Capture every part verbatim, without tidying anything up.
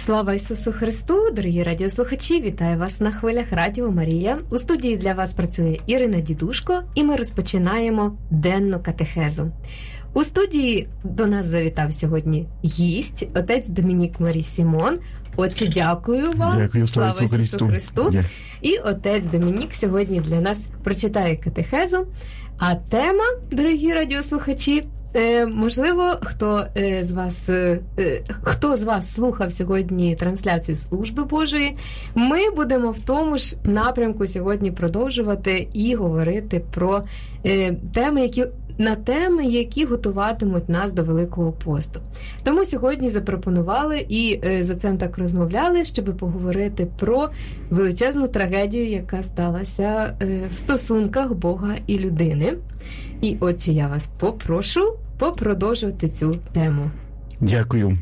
Слава Ісусу Христу, дорогі радіослухачі, вітаю вас на хвилях Радіо Марія. У студії для вас працює Ірина Дідушко, і ми розпочинаємо денну катехезу. У студії до нас завітав сьогодні гість, отець Домінік Марі Сімон. Отче, дякую вам. Дякую, слава Ісусу Ісусу Христу. Христу. Дякую. І отець Домінік сьогодні для нас прочитає катехезу. А тема, дорогі радіослухачі, Е, можливо, хто е, з вас е, хто з вас слухав сьогодні трансляцію Служби Божої, ми будемо в тому ж напрямку сьогодні продовжувати і говорити про е, теми, які на теми, які готуватимуть нас до Великого посту. Тому сьогодні запропонували і е, за цим так розмовляли, щоб поговорити про величезну трагедію, яка сталася е, в стосунках Бога і людини. І отче, я вас попрошу попродовжувати цю тему. Дякую.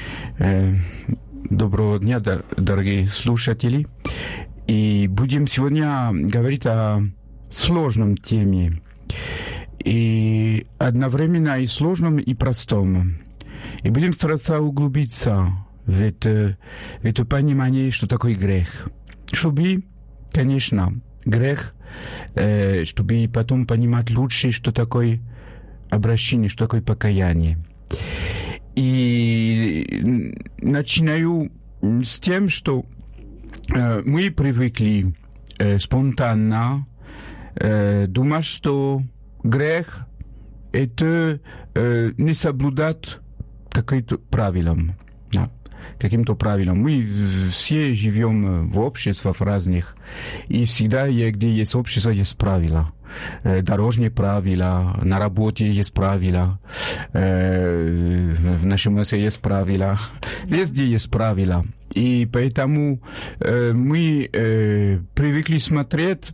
Доброго дня, дорогие слушатели. И будем сегодня говорить о сложном теме. И одновременно и сложном, и простом. И будем стараться углубиться в это, в это понимание, что такое грех. Чтобы, конечно, грех, чтобы потом понимать лучше, что такое обращение, что такое покаяние. И начинаю с тем, что э, мы привыкли э, спонтанно э, думать, что грех — это э, не соблюдать каким-то правилам. Да, каким-то правилам. Мы все живем в обществах разных, и всегда, где есть общество, есть правила. Дорожные правила, на работе есть правила, в нашем мире есть правила, везде есть правила. И поэтому мы привыкли смотреть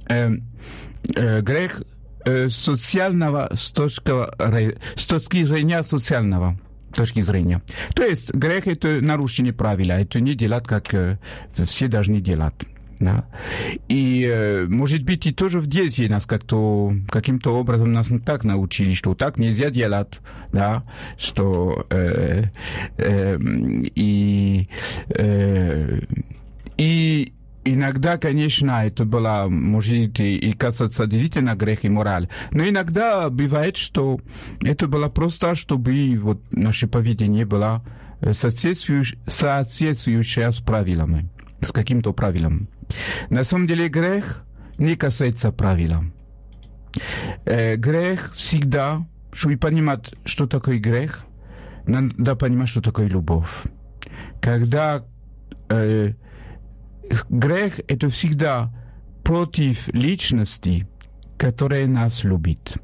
грех социального, с точки зрения социального. Точки зрения. То есть грех — это нарушение правила, это не делать, как все должны делать. Да. И, может быть, и тоже в детстве нас как-то, каким-то образом нас так научили, что так нельзя делать, да, что э, э, и, э, и иногда, конечно, это было, может, и касаться действительно грех и мораль, но иногда бывает, что это было просто, чтобы вот наше поведение было соответствующее, соответствующее с правилами, с каким-то правилом. На самом деле грех не касается правил. Э, грех всегда, чтобы понимать, что такое грех, надо понимать, что такое любовь. Когда э, грех — это всегда против личности, которая нас любит.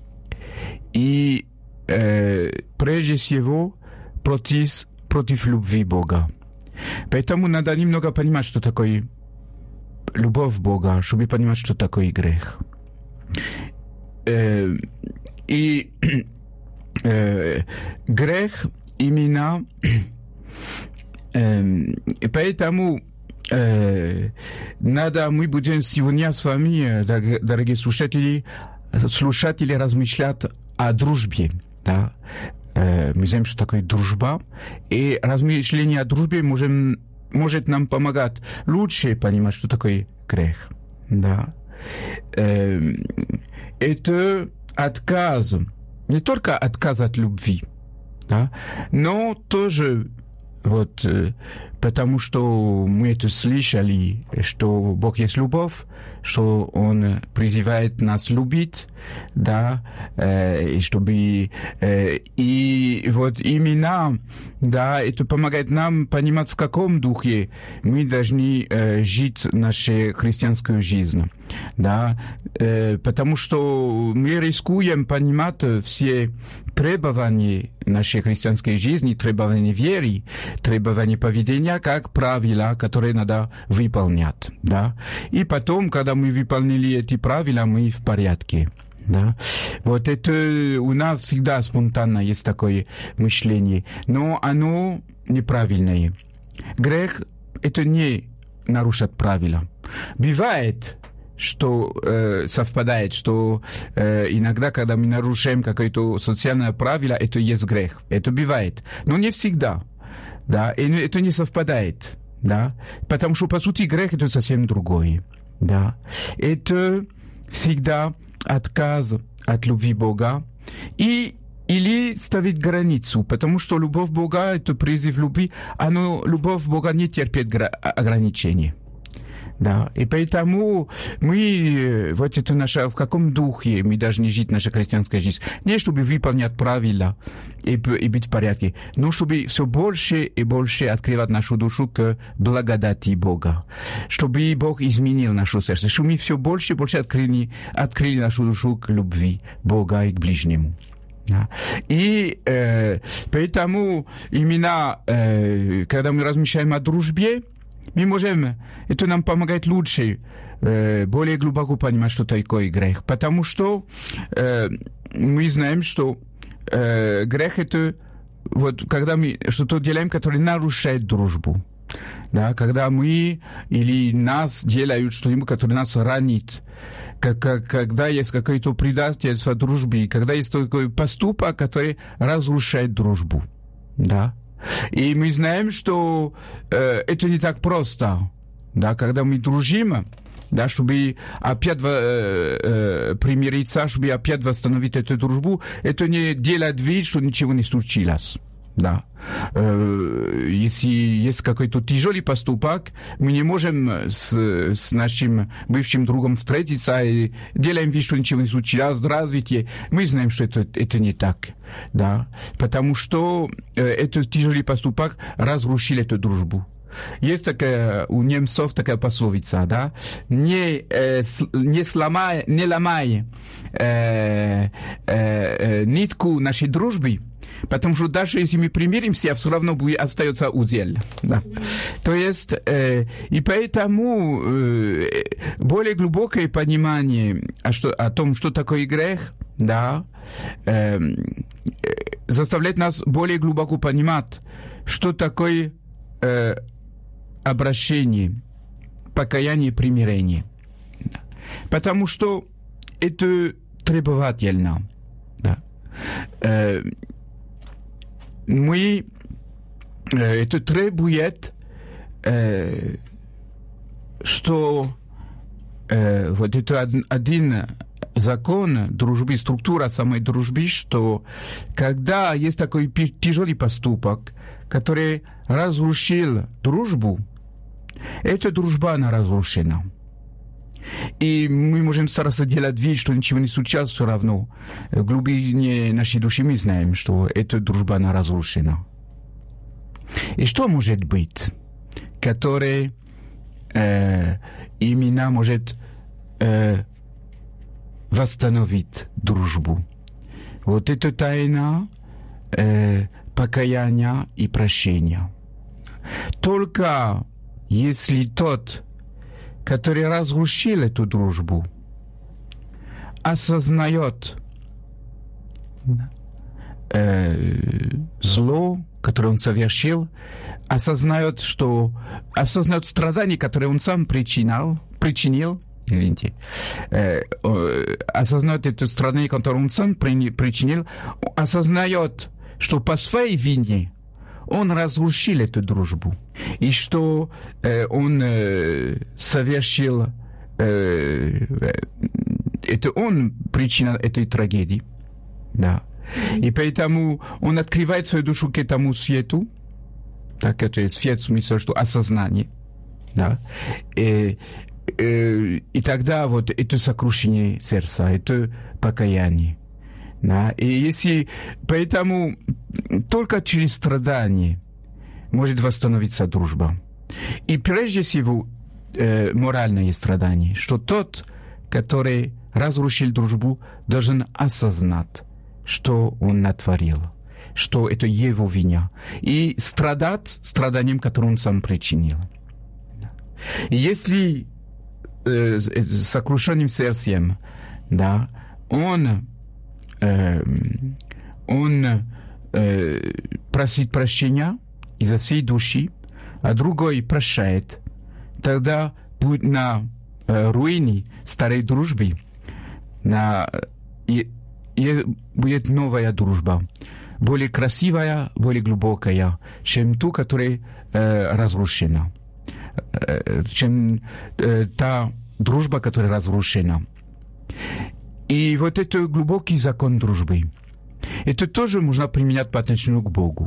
И э, прежде всего против, против любви Бога. Поэтому надо немного понимать, что такое любовь Бога, чтобы понимать, что такое грех. Э, и э, грех именно э, поэтому э, надо, мы будем сегодня с вами, дорогие слушатели, слушатели размышлять о дружбе. Да? Э, мы знаем, что такое дружба, и размышление о дружбе можем может нам помогать лучше понимать, что такое грех. Да. Это отказ, не только отказ от любви, да, но тоже вот, потому что мы это слышали, что Бог есть любовь, что Он призывает нас любить, да, э, чтобы э, и вот именно, да, это помогает нам понимать, в каком духе мы должны э, жить нашу христианскую жизнь, да, э, потому что мы рискуем понимать все требования нашей христианской жизни, требования веры, требования поведения как правила, которые надо выполнять, да, и потом, когда мы выполнили эти правила, мы в порядке. Да? Вот это у нас всегда спонтанно есть такое мышление, но оно неправильное. Грех — это не нарушать правила. Бывает, что э, совпадает, что э, иногда, когда мы нарушаем какое-то социальное правило, это есть грех. Это бывает. Но не всегда. да, и это не совпадает, да, потому что, по сути, грех — это совсем другое, да. Это всегда отказ от любви Бога и или ставить границу, потому что любовь Бога — это призыв любви, а но любовь Бога не терпит гра- ограничений. Да, и поэтому мы, вот это наше, в каком духе мы должны жить наша христианская жизнь. Не чтобы выполнять правила и, и быть в порядке, но чтобы все больше и больше открывать нашу душу к благодати Бога. Чтобы Бог изменил наше сердце, чтобы мы все больше и больше открыли, открыли нашу душу к любви Бога и к ближнему. Да. И э, поэтому именно, э, когда мы размышляем о дружбе, мы можем, это нам помогает лучше, э, более глубоко понимать, что такое грех. Потому что э, мы знаем, что э, грех — это вот, когда мы что-то делаем, которое нарушает дружбу. Да, когда мы или нас делают что-нибудь, которое нас ранит. Как, как, когда есть какое-то предательство дружбы, когда есть такой поступок, который разрушает дружбу. Да. И мы знаем, что э, это не так просто. Да, когда мы дружим, да, чтобы опять э, э, примириться, чтобы опять восстановить эту дружбу, это не делать вид, что ничего не случилось. Да. Э, если есть какой-то тяжелый поступок, мы не можем с, с нашим бывшим другом встретиться и делаем вид, что ничего не случилось. Здравствуйте. Мы знаем, что это, это не так. Да. Потому что э, этот тяжелый поступок разрушил эту дружбу. Есть такая, у немцов такая пословица, да, не, э, с, не сломай, не ломай э, э, э, нитку нашей дружбы, потому что даже если мы примиримся, все равно будет, остается узел. Да. То есть, э, и поэтому э, более глубокое понимание о, что, о том, что такое грех, да, э, заставляет нас более глубоко понимать, что такое э, обращение, покаяние и примирение. Потому что это требовательно. Да. Э, мы, э, это требует, э, что э, вот это один, один закон дружбы, структура самой дружбы, что когда есть такой тяжелый поступок, который разрушил дружбу, эта дружба, она разрушена. И мы можем стараться делать вид, что ничего не случилось, все равно. В глубине нашей души мы знаем, что эта дружба, она разрушена. И что может быть, которое э, именно может э, восстановить дружбу? Вот это тайна э, покаяния и прощения. Только если тот, который разрушил эту дружбу, осознает э, зло, которое он совершил, осознает, что осознает страдания, которые он сам причинял, причинил, извините, э, э, осознает это страдание, которое он сам при, причинил, осознает, что по своей вине он разрушил эту дружбу, и что э, он э, совершил, э, это он причина этой трагедии, да. И поэтому он открывает свою душу к этому свету, так, это свет в смысле, что осознание, да. И, и, и тогда вот это сокрушение сердца, это покаяние. Да, и если, поэтому только через страдания может восстановиться дружба. И прежде всего э, моральное страдание, что тот, который разрушил дружбу, должен осознать, что он натворил, что это его вина, и страдать страданием, которое он сам причинил. И если э, с сокрушенным сердцем, да, он он э, просит прощения изо всей души, а другой прощает, тогда будет на э, руине старой дружбы, на, и, и будет новая дружба. более красивая, более глубокая, чем ту, которая э, разрушена, э, чем э, та дружба, которая разрушена. И вот это глубокий закон дружбы. Это тоже можно применять по отношению к Богу.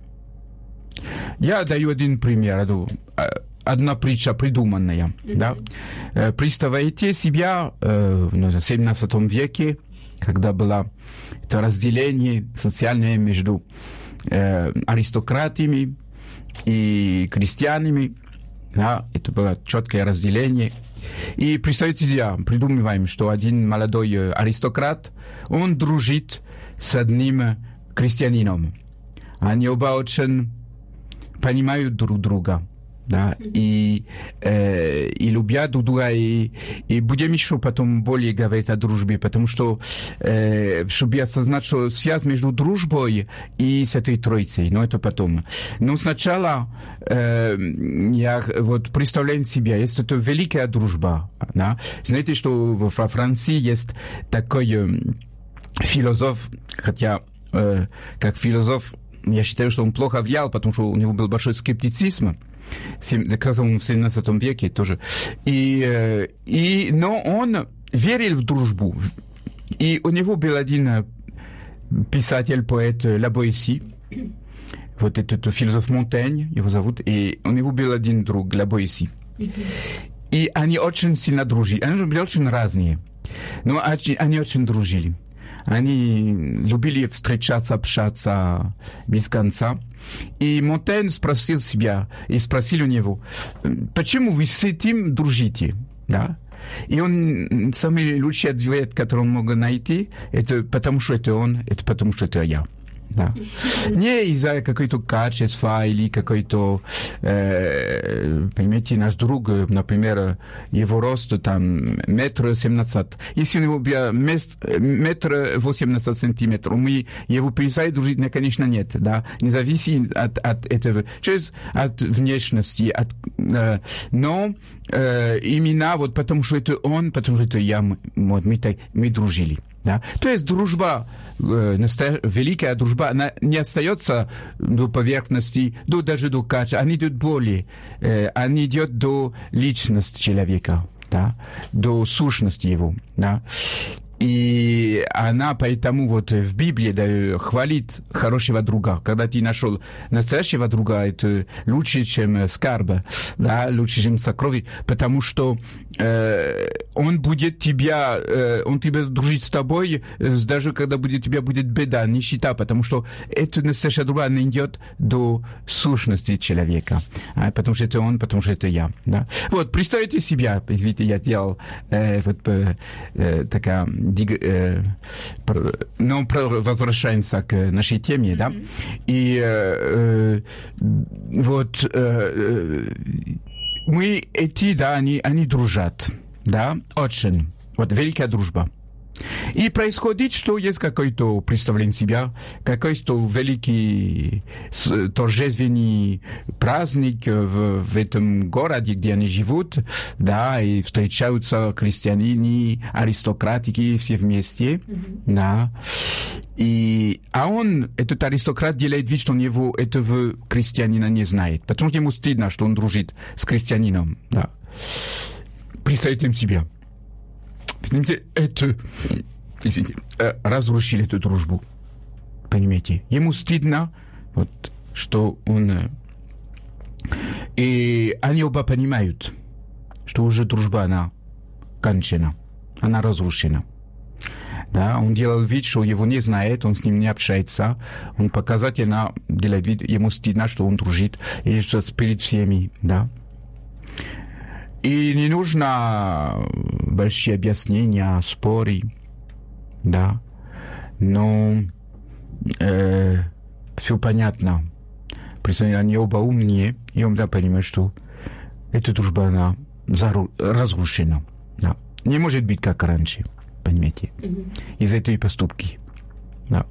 Я даю один пример, одна притча придуманная. Mm-hmm. Да? Представляете себя э, в семнадцатом веке, когда было это разделение социальное между э, аристократами и крестьянами. Да? Это было четкое разделение. И представьте себе, придумываем, что один молодой аристократ, он дружит с одним крестьянином. Они оба очень понимают друг друга, да, и, э, и любят друг друга, и, и будем еще потом более говорить о дружбе, потому что, э, чтобы осознать, что связь между дружбой и Святой Троицей, но это потом. Но сначала э, я вот представляю себе, есть это великая дружба, да. Знаете, что во Франции есть такой э, философ, хотя э, как философ я считаю, что он плохо влиял, потому что у него был большой скептицизм, как раз в семнадцатом веке тоже. И, и, но он верил в дружбу. И у него был один писатель, поэт Ла Боэсси, вот этот философ Монтень, его зовут, и у него был один друг, Ла Боэсси. И они очень сильно дружили. Они были очень разные, но они очень дружили. Они любили встречаться, общаться без конца. И Монтень спросил себя, и спросил у него, почему вы с этим дружите? Да? И он, самый лучший ответ, который он мог найти, это потому что это он, это потому что это я. Да. Не из-за какой-то качества или какой-то, э, понимаете, наш друг, например, его рост там метр семнадцать. Если у него был метр восемнадцать сантиметров, мы его перестали дружить, ну, конечно, нет, да, не зависит от, от этого, через от внешности, от, э, но э, именно вот потому что это он, потому что это я, мы, мы, мы дружили. Да? То есть дружба, э, настоящая, великая дружба, она не остается до поверхности, до, даже до качества, она идет более, э, она идет до личности человека, да? До сущности его. Да? И она поэтому вот в Библии да, хвалит хорошего друга. Когда ты нашел настоящего друга, это лучше, чем скарб, да, лучше, чем сокровище, потому что э, он будет тебя, э, он тебя дружит с тобой, э, даже когда будет, у тебя будет беда, нищета, потому что это настоящая друга, она идет до сущности человека, а, потому что это он, потому что это я. Да. Вот, представьте себя, извините, я делал э, вот э, такая но возвращаемся к нашей теме, mm-hmm. да, и э, вот э, мы эти, да, они, они дружат, да, очень, вот великая дружба. И происходит, что есть какое-то представление себя, какой-то великий торжественный праздник в, в этом городе, где они живут, да, и встречаются крестьяне, аристократики, все вместе, mm-hmm. да. И, а он, этот аристократ, делает вид, что он его, этого крестьянина не знает, потому что ему стыдно, что он дружит с крестьянином, да. Представьте себе. Понимаете, это, извините, разрушили эту дружбу. Понимаете? Ему стыдно, вот, что он... И они оба понимают, что уже дружба, она кончена, она разрушена. Да, он делал вид, что его не знает, он с ним не общается, он показательно делает вид, ему стыдно, что он дружит, и что перед всеми, да. И не нужно большие объяснения, споры, да, но э, все понятно. Представляете, они оба умнее, и он да, понимает, что эта дружба, она разрушена. Да. Не может быть как раньше, понимаете, mm-hmm. из-за этой поступки. Да.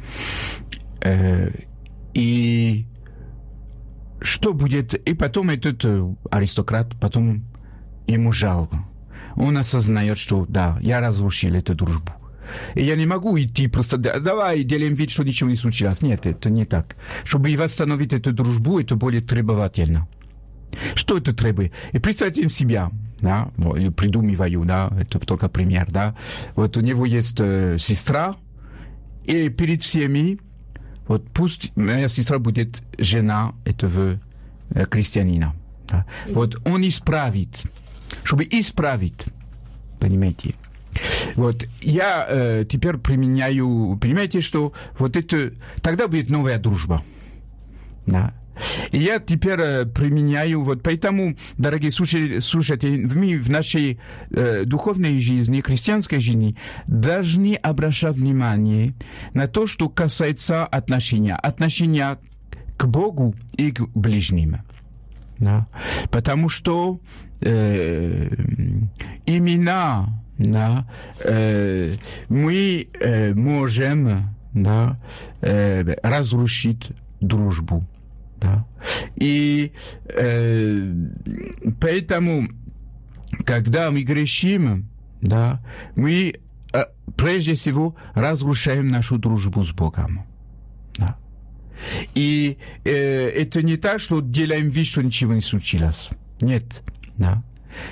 Э, и что будет? И потом этот аристократ, потом ему жалко. Он осознает, что да, я разрушил эту дружбу. И я не могу идти просто, давай, делаем вид, что ничего не случилось. Нет, это не так. Чтобы восстановить эту дружбу, это более требовательно. Что это требует? И представьте себя, да, я придумываю, да, это только пример, да. Вот у него есть э, сестра, и перед всеми, вот пусть моя сестра будет жена этого э, крестьянина. Да. Вот он исправит, чтобы исправить, понимаете? Вот я э, теперь применяю, понимаете, что вот это, тогда будет новая дружба, да. И я теперь э, применяю, вот поэтому, дорогие слушатели, мы в нашей э, духовной жизни, христианской жизни должны обращать внимание на то, что касается отношения, отношения к Богу и к ближним. Да? Потому что э, именно да, э, мы э, можем да, э, разрушить дружбу. Да. И э, поэтому, когда мы грешим, да, мы э, прежде всего разрушаем нашу дружбу с Богом. Да. И э, это не так, что делаем вид, что ничего не случилось. Нет. Да.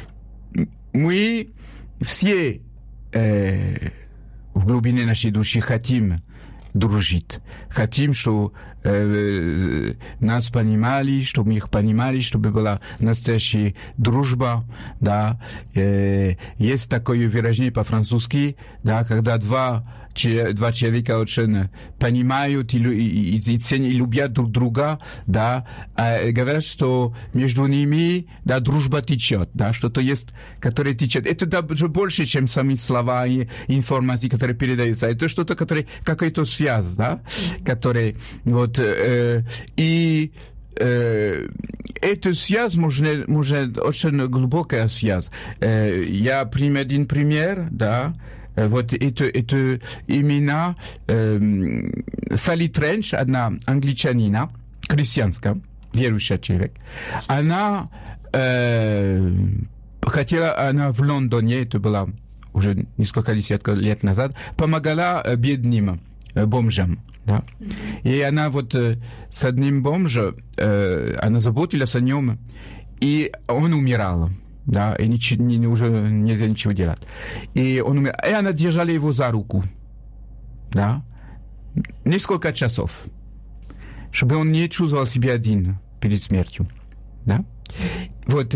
Мы все э, в глубине нашей души хотим дружить. Хотим, чтобы э, нас понимали, чтобы мы их понимали, чтобы была настоящая дружба, да. Э, есть такое выражение по-французски, да, когда два, че, два человека очень понимают и, и, и, и любят друг друга, да, а говорят, что между ними, да, дружба течет, да, что-то есть, которое течет. Это даже больше, чем сами слова и информации, которые передаются. Это что-то, которое, какая-то связь, да, которая, вот, э, и э, эта связь, может, может, очень глубокая связь. Э, я приму один пример, да. Вот это, это именно э, Салли Тренч, одна англичанина, христианская, верующая человек. Она э, хотела, она в Лондоне, это было уже несколько десятков лет назад, помогала бедным бомжам. Да? И она вот с одним бомжем, э, она заботилась о нем, и он умирал. Да, и ничего, не, уже нельзя ничего делать. И он умер. И она держала его за руку. Да. Несколько часов. Чтобы он не чувствовал себя один перед смертью. Да. Вот.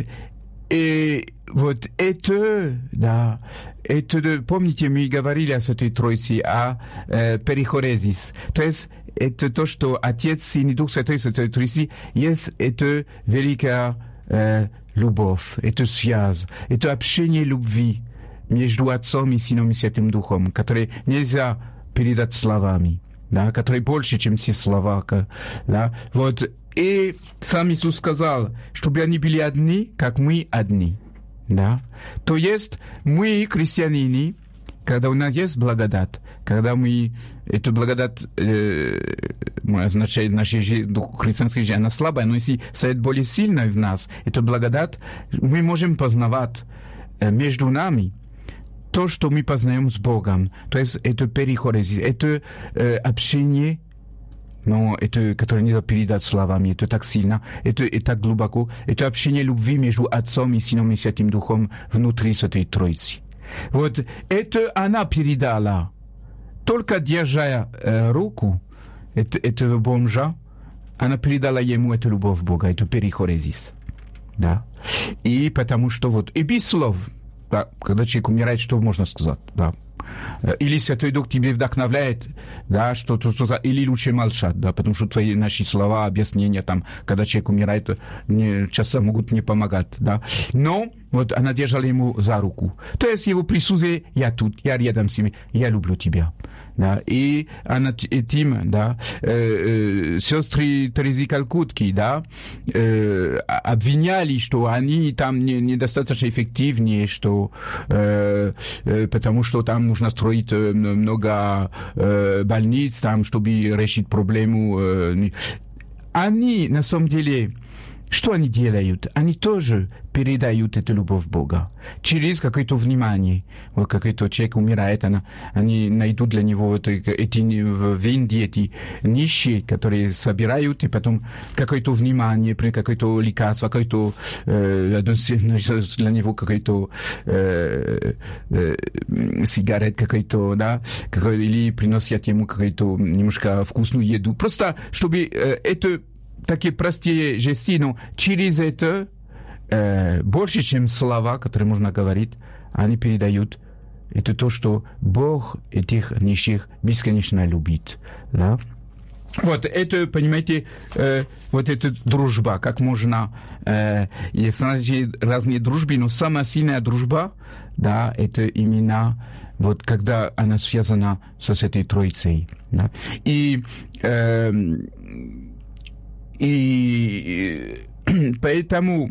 И вот это, да, это, помните, мы говорили о Святой Троице, о э, перихорезис. То есть, это то, что Отец, Сын и Дух Святой, Святой Троицы, есть это великая э, любовь, это связь, это общение любви между Отцом и Сыном и Святым Духом, которое нельзя передать словами, да, которое больше, чем все слова, да, вот. И сам Иисус сказал, чтобы они были одни, как мы одни, да. То есть мы, христиане, когда у нас есть благодать, когда мы, эту благодать э, означает в нашей жизни, христианской жизни, она слабая, но если стоит более сильной в нас, эту благодать, мы можем познавать э, между нами то, что мы познаем с Богом. То есть это перихорезис, это э, общение, но это, которое нельзя передать словами, это так сильно, это и так глубоко, это общение любви между Отцом и Сыном и Святым Духом внутри Святой Троицы. Вот это она передала, только держа э, руку это, этого бомжа, она передала ему эту любовь Бога, эту перихорезис. Да. И потому что вот, и без слов, да, когда человек умирает, что можно сказать, да. Или Святой Дух тебе вдохновляет, да, что-то, что-то, или лучше молчать, да, потому что твои наши слова, объяснения, там, когда человек умирает, не, часто могут не помогать, да. Но вот она держала ему за руку. То есть его присутствие, я тут, я рядом с ними, я люблю тебя. Да, и она этим, да, э, э, сестры Терезы Калкутки, да, э, обвиняли, что они там не, недостаточно эффективнее, что, э, э, потому что там нужно строить много э, больниц, там, чтобы решить проблему. Э, они, на самом деле, что они делают? Они тоже передают эту любовь Бога через какое-то внимание. Вот какой-то человек умирает, она, они найдут для него это, эти в Индии эти нищие, которые собирают, и потом какое-то внимание, при какое-то лекарство, какое-то э, для него какой-то э, э, сигарет какой-то, да, какой, или приносят ему какую-то немножко вкусную еду. Просто чтобы э, это такие простые жесты, но через это э, больше, чем слова, которые можно говорить, они передают это то, что Бог этих нищих бесконечно любит. Да? Вот это, понимаете, э, вот эта дружба, как можно, э, есть разные дружбы, но самая сильная дружба, да, это именно вот когда она связана с этой Троицей. Да? И э, И поэтому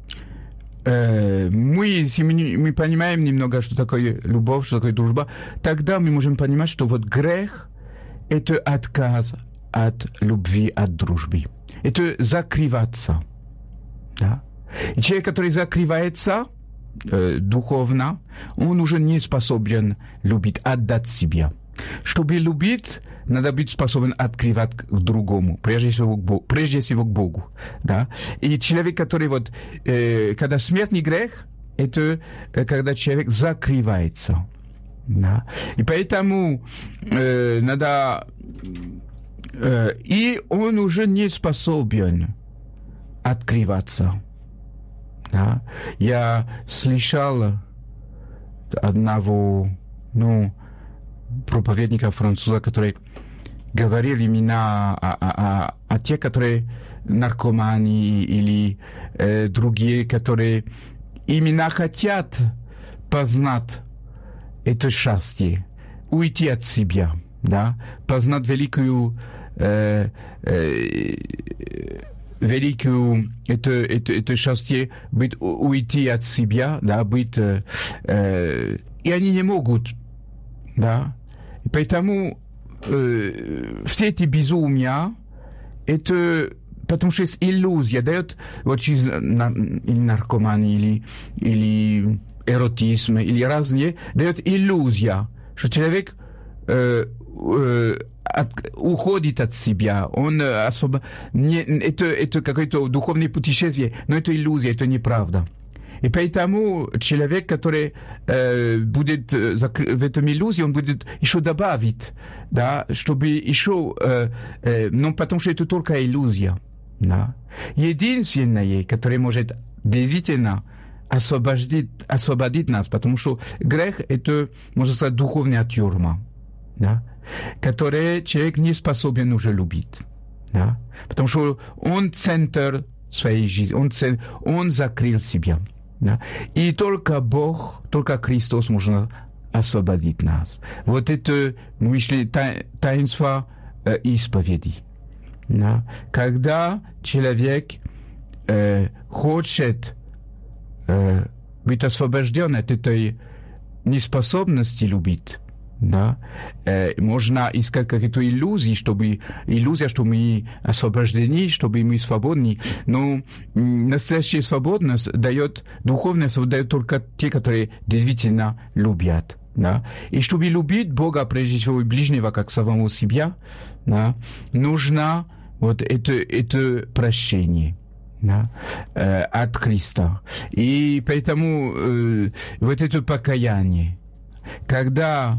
э, мы, если мы, мы понимаем немного, что такое любовь, что такое дружба, тогда мы можем понимать, что вот грех – это отказ от любви, от дружбы. Это закрываться. Да? И человек, который закрывается э, духовно, он уже не способен любить, отдать себя. Чтобы любить, надо быть способен открывать к другому, прежде всего к Богу. Прежде всего к Богу, да? И человек, который вот, э, когда смертный грех, это э, когда человек закрывается, да? И поэтому э, надо... Э, и он уже не способен открываться, да? Я слышал одного, ну, проповедника француза, который говорил именно о, о, о, о тех, которые наркоманы или э, другие, которые именно хотят познать это счастье, уйти от себя, да, познать великую э, э, великую это, это, это счастье, быть, уйти от себя, да, быть, э, э, и они не могут, да, и поэтому э, все эти безумия, это потому что есть иллюзия, дает вот через на, или наркомания, или, или эротизм, или разные, дает иллюзия, что человек э, э, от, уходит от себя, он особо, не, это, это какое-то духовное путешествие, но это иллюзия, это неправда. И поэтому человек, который э, будет закры- в этом иллюзии, он будет еще добавить, да, чтобы еще, э, э, ну, потому что это только иллюзия, да. Единственное, которое может действительно освободить, освободить нас, потому что грех – это, можно сказать, духовная тюрьма, да, которую человек не способен уже любить, да, потому что он центр своей жизни, он, центр, он закрыл себя. Да? И только Бог, только Христос может освободить нас. Вот это, мы шли таинство э, исповеди. Да? Когда человек э, хочет э, быть освобожден от этой неспособности любить, да, э, можно искать какие-то иллюзии, чтобы иллюзия, что мы освобождены, чтобы мы свободны, но настоящая свободность дает, духовная свобода дает только те, которые действительно любят, да, и чтобы любить Бога, прежде всего и ближнего, как самого себя, да, нужно вот это, это прощение, да, э, от Христа, и поэтому э, вот это покаяние, когда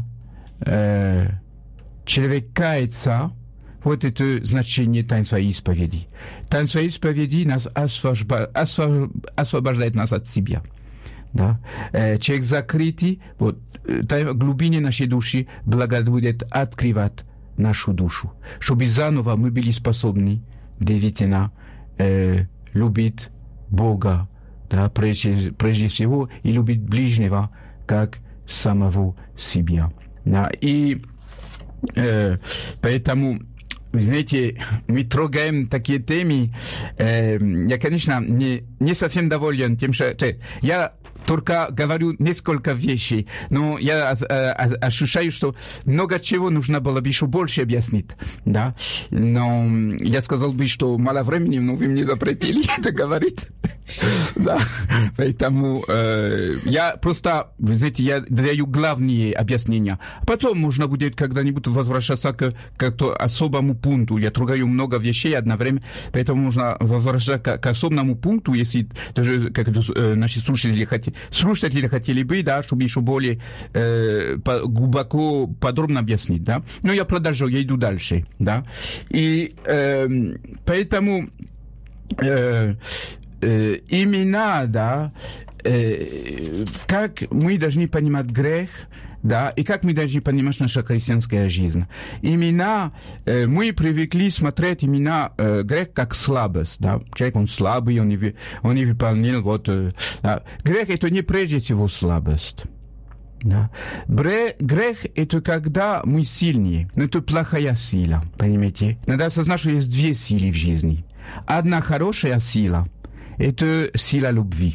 Э, человек кается, вот это значение таинства исповеди. Таинство исповеди нас освобожда, освоб, освобождает нас от себя. Да? Э, человек закрытый, вот, в глубине нашей души благодать будет открывать нашу душу, чтобы заново мы были способны действительно э, любить Бога, да, прежде, прежде всего, и любить ближнего, как самого себя. Да, и э, поэтому, вы знаете, мы трогаем такие темы. Э, я, конечно, не, не совсем доволен тем, что... Я только говорю несколько вещей, но я ощущаю, что много чего нужно было бы еще больше объяснить, да, но я сказал бы, что мало времени, но вы мне запретили это говорить, да, поэтому э, я просто, вы знаете, я даю главные объяснения, потом можно будет когда-нибудь возвращаться к, к особому пункту, я трогаю много вещей одновременно, поэтому нужно возвращаться к, к особому пункту, если даже как э, наши слушатели хотели, слушатели хотели бы, да, чтобы еще более э, по, глубоко, подробно объяснить, да. Но я продолжу, я иду дальше, да. И э, поэтому э, э, именно, да, э, как мы должны понимать грех, да, и как мы должны понимать наша христианская жизнь. Именно э, мы привыкли смотреть именно э, грех как слабость, да. Человек, он слабый, он не, он не выполнил, вот. Э, да. Грех — это не прежде всего слабость. Да. Грех — это когда мы сильнее, но это плохая сила, понимаете? Надо осознать, что есть две силы в жизни. Одна хорошая сила — это сила любви,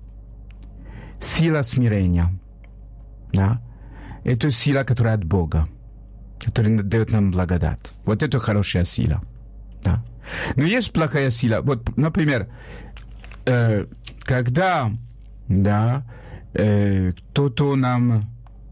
сила смирения, да. Это сила, которая от Бога, которая дает нам благодать. Вот это хорошая сила. Да. Но есть плохая сила. Вот, например, э, когда, да, э, кто-то нам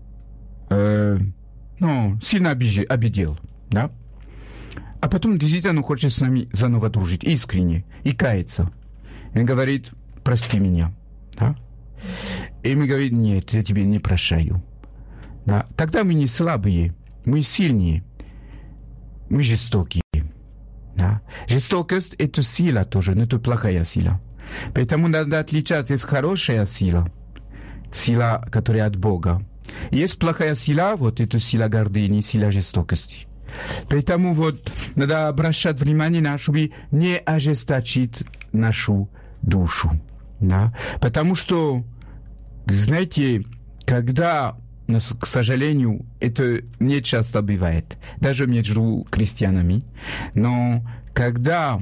э, ну, сильно обижи, обидел, да, а потом действительно хочет с нами заново дружить, искренне, и каяться. И он говорит: прости меня. Да? И мы говорим: нет, я тебе не прощаю. Да. Тогда мы не слабые, мы сильнее, мы жестокие. Да. Жестокость — это сила тоже, но это плохая сила. Поэтому надо отличать: есть хорошая сила, сила, которая от Бога. Есть плохая сила, вот это сила гордыни, сила жестокости. Поэтому вот надо обращать внимание на, чтобы не ожесточить нашу душу. Да. Потому что, знаете, когда, к сожалению, это не часто бывает, даже между крестьянами, но когда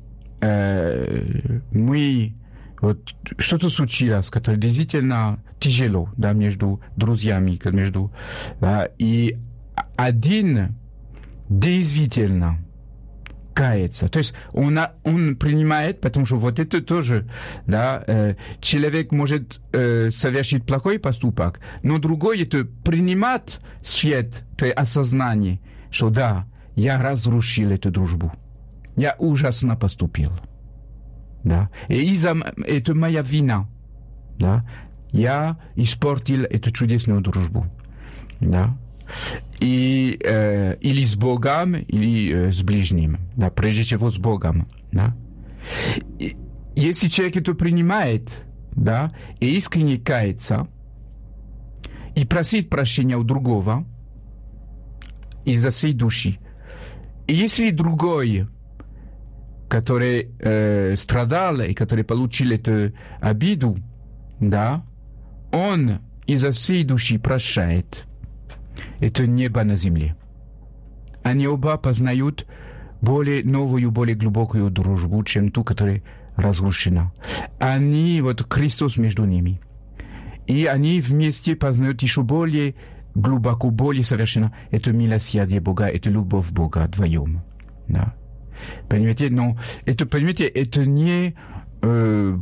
э, мы, вот что-то случилось, которое действительно тяжело, да, между друзьями, между, да, и один действительно кается. То есть он, он принимает, потому что вот это тоже, да, э, человек может э, совершить плохой поступок, но другой — это принимать свет, то есть осознание, что да, я разрушил эту дружбу, я ужасно поступил, да, и из-за это моя вина, да, я испортил эту чудесную дружбу, да. И, э, или с Богом, или э, с ближним, да, прежде всего с Богом, да. И, если человек это принимает, да, и искренне кается, и просит прощения у другого из-за всей души, и если другой, который э, страдал и который получил эту обиду, да, он изо всей души прощает, это небо на земле. Они оба познают более новую, более глубокую дружбу, чем ту, которая разрушена. Они, вот Христос между ними. И они вместе познают еще более глубоко, более совершенно это милосердие Бога, это любовь Бога вдвоем. Да. Понимаете, но это, понимаете, это не... Э,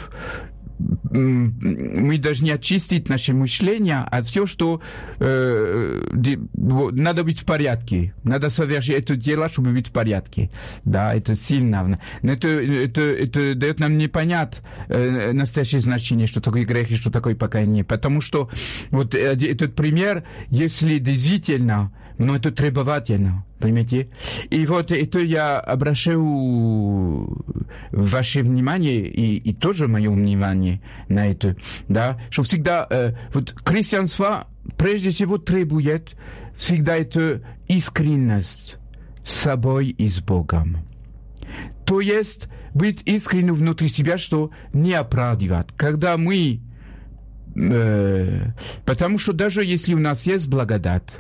мы должны очистить наше мышление от всего, что э, де, надо быть в порядке. Надо совершить это дело, чтобы быть в порядке. Да, это сильно. Но это, это, это дает нам не понять э, настоящее значение, что такое грех и что такое покаяние. Потому что вот этот пример, если действительно, но это требовательно, понимаете? И вот это я обращаю ваше внимание и, и тоже мое внимание на это, да, что всегда э, вот христианство прежде всего требует всегда это искренность с собой и с Богом. То есть быть искренним внутри себя, что не оправдывать. Когда мы... Э, потому что даже если у нас есть благодать,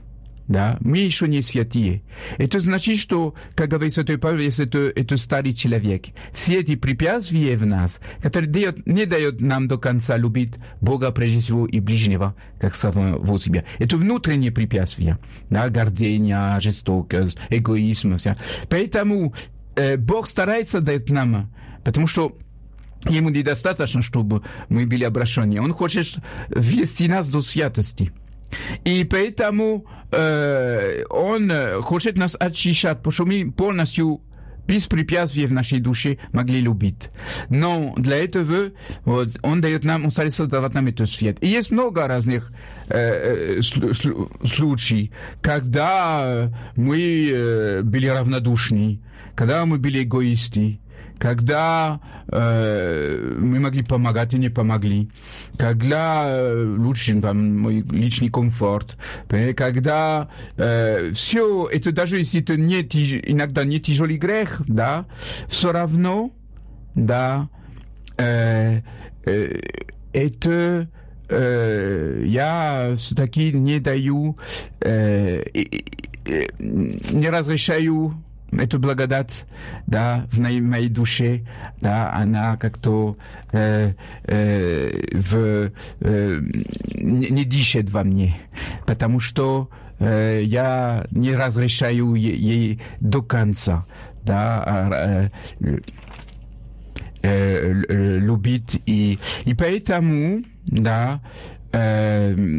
да, мы еще не святые. Это значит, что, как говорит Святой Павел, это, это старый человек. Все эти препятствия в нас, которые дает, не дают нам до конца любить Бога прежде всего и ближнего, как самого себя. Это внутренние препятствия, да, гордыня, жестокость, эгоизм, все. Поэтому э, Бог старается дать нам, потому что ему недостаточно, чтобы мы были обращены. Он хочет ввести нас до святости. И поэтому э, он хочет нас очищать, потому что мы полностью без препятствий в нашей душе могли любить. Но для этого вот, он дает нам, он старается давать нам этот свет. И есть много разных э, случаев, когда мы э, были равнодушны, когда мы были эгоисты, когда э, мы могли помогать и не помогли, когда э, лучше там, мой личный комфорт, когда э, все это, даже если это не, иногда не тяжелый грех, да, все равно, да, э, э, это э, я все-таки не даю, э, э, э, не разрешаю эту благодать, да, в моей душе, да, она как-то э, э, в, э, не, не дышит во мне, потому что э, я не разрешаю ей, ей до конца, да, э, э, э, любить, и, и поэтому, да, э,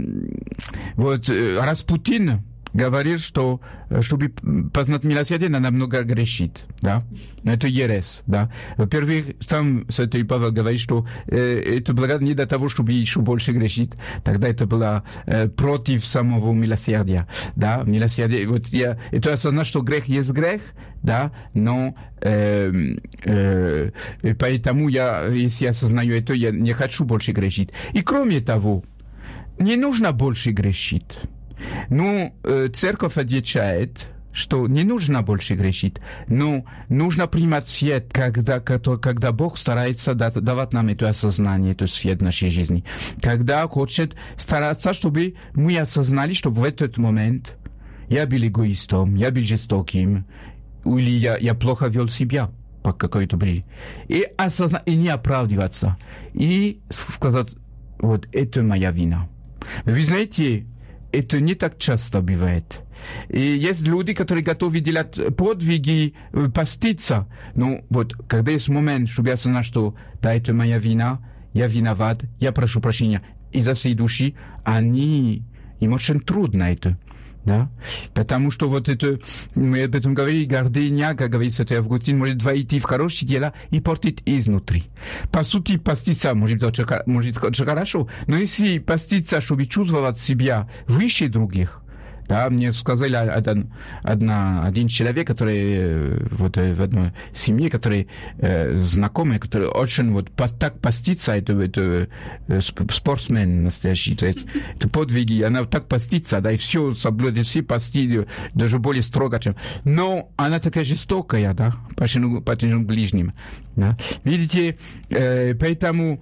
вот Распутин говорит, что чтобы познать милосердие, надо много грешить, да. Это ересь, да. Во-первых, сам Святой Павел говорит, что э, это благодать не для того, чтобы еще больше грешить. Тогда это было э, против самого милосердия, да. Милосердие, вот я, это осознать, что грех есть грех, да, но э, э, поэтому я, если я осознаю это, я не хочу больше грешить. И кроме того, не нужно больше грешить. Ну, церковь отвечает, что не нужно больше грешить, но нужно принимать свет, когда, когда Бог старается давать нам это осознание, это свет в нашей жизни. Когда хочет стараться, чтобы мы осознали, что в этот момент я был эгоистом, я был жестоким, или я, я плохо вел себя по какой-то причине. И осознать, и не оправдываться. И сказать, вот, это моя вина. Вы знаете, это не так часто бывает. И есть люди, которые готовы делать подвиги, поститься. Но вот, когда есть момент, чтобы я знал, что да, это моя вина, я виноват, я прошу прощения из-за всей души, они, им очень трудно это. Да? Потому что вот это, мы об этом говорили, гордыня, как говорит Святой Августин, может войти в хорошие дела и портить изнутри. По сути, поститься может быть очень, может очень хорошо, но если поститься, чтобы чувствовать себя выше других, да, мне сказали один, одна, один человек, который вот, в одной семье, который э, знакомый, который очень вот так постится, это, это спортсмен настоящий, то есть это подвиги, она так постится, да, и все соблюдает, все пости, даже более строго, чем... Но она такая жестокая, да, по отношению к ближним, да. Видите, э, поэтому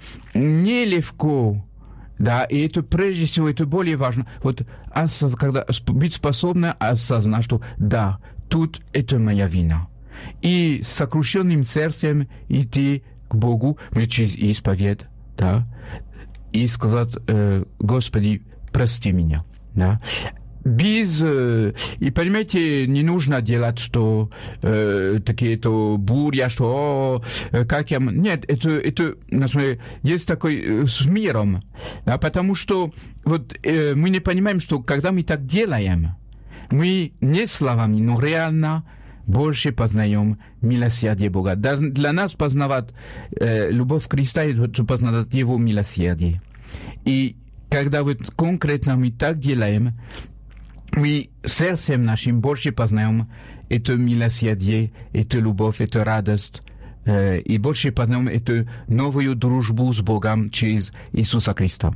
нелегко. Да, и это прежде всего, это более важно. Вот осоз... когда быть способным осознать, что да, тут это моя вина. И с сокрушенным сердцем идти к Богу, через исповедь, да, и сказать, э, Господи, прости меня, да. Без... Э, и, понимаете, не нужно делать, что э, такие-то буря, что о, как я... Нет, это, это есть такой э, с миром. Да, потому что вот, э, мы не понимаем, что когда мы так делаем, мы не словами, но реально больше познаем милосердие Бога. Да, для нас познавать э, любовь Христа, это познавать Его милосердие. И когда вот конкретно мы так делаем, мы сердцем нашим больше познаем эту милосердие, эту любовь, эту радость, э, и больше познаем эту новую дружбу с Богом через Иисуса Христа.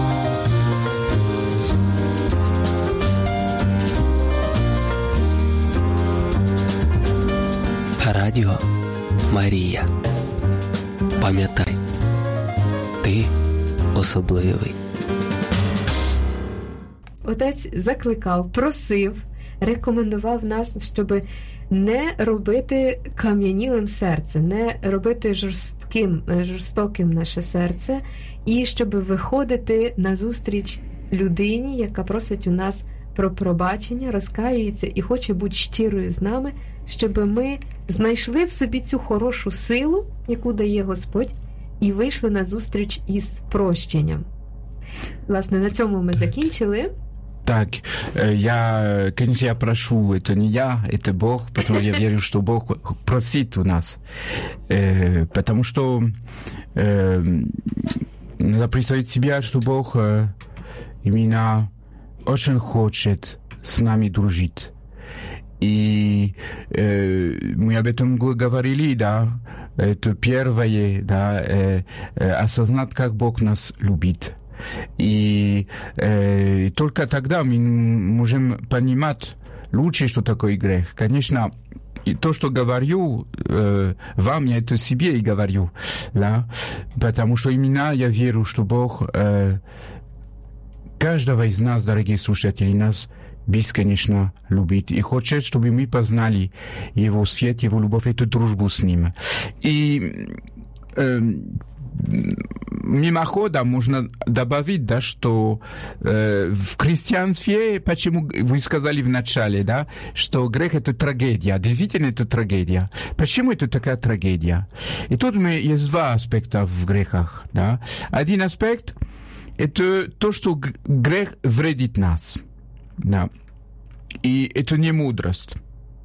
Радіо Марія. Пам'ятай, ти особливий. отець закликав, просив, рекомендував нас, щоб не робити кам'янілим серце, не робити жорстким, жорстоким наше серце, і щоб виходити назустріч людині, яка просить у нас про пробачення, розкаюється і хоче бути щирою з нами, щоб ми знайшли в собі цю хорошу силу, яку дає Господь, і вийшли назустріч із прощенням. Власне, на цьому ми закінчили. Так, я, конечно, я прошу, это не я, это Бог, потому что я верю, что Бог просит у нас. Э, потому что э, надо представить себе, что Бог э, именно очень хочет с нами дружить. И э, мы об этом говорили, да, это первое, да, э, э, осознать, как Бог нас любит. И э, только тогда мы можем понимать лучше, что такое грех. Конечно, и то, что говорю э, вам, я это себе и говорю, да, потому что именно я верю, что Бог э, каждого из нас, дорогие слушатели, нас бесконечно любит и хочет, чтобы мы познали Его свет, Его любовь, эту дружбу с Ним. И э, мимоходом можно добавить, да, что э, в христианстве, почему вы сказали в начале, да, что грех — это трагедия, действительно это трагедия. Почему это такая трагедия? И тут мы, есть два аспекта в грехах, да. Один аспект — это то, что грех вредит нас, да, и это не мудрость.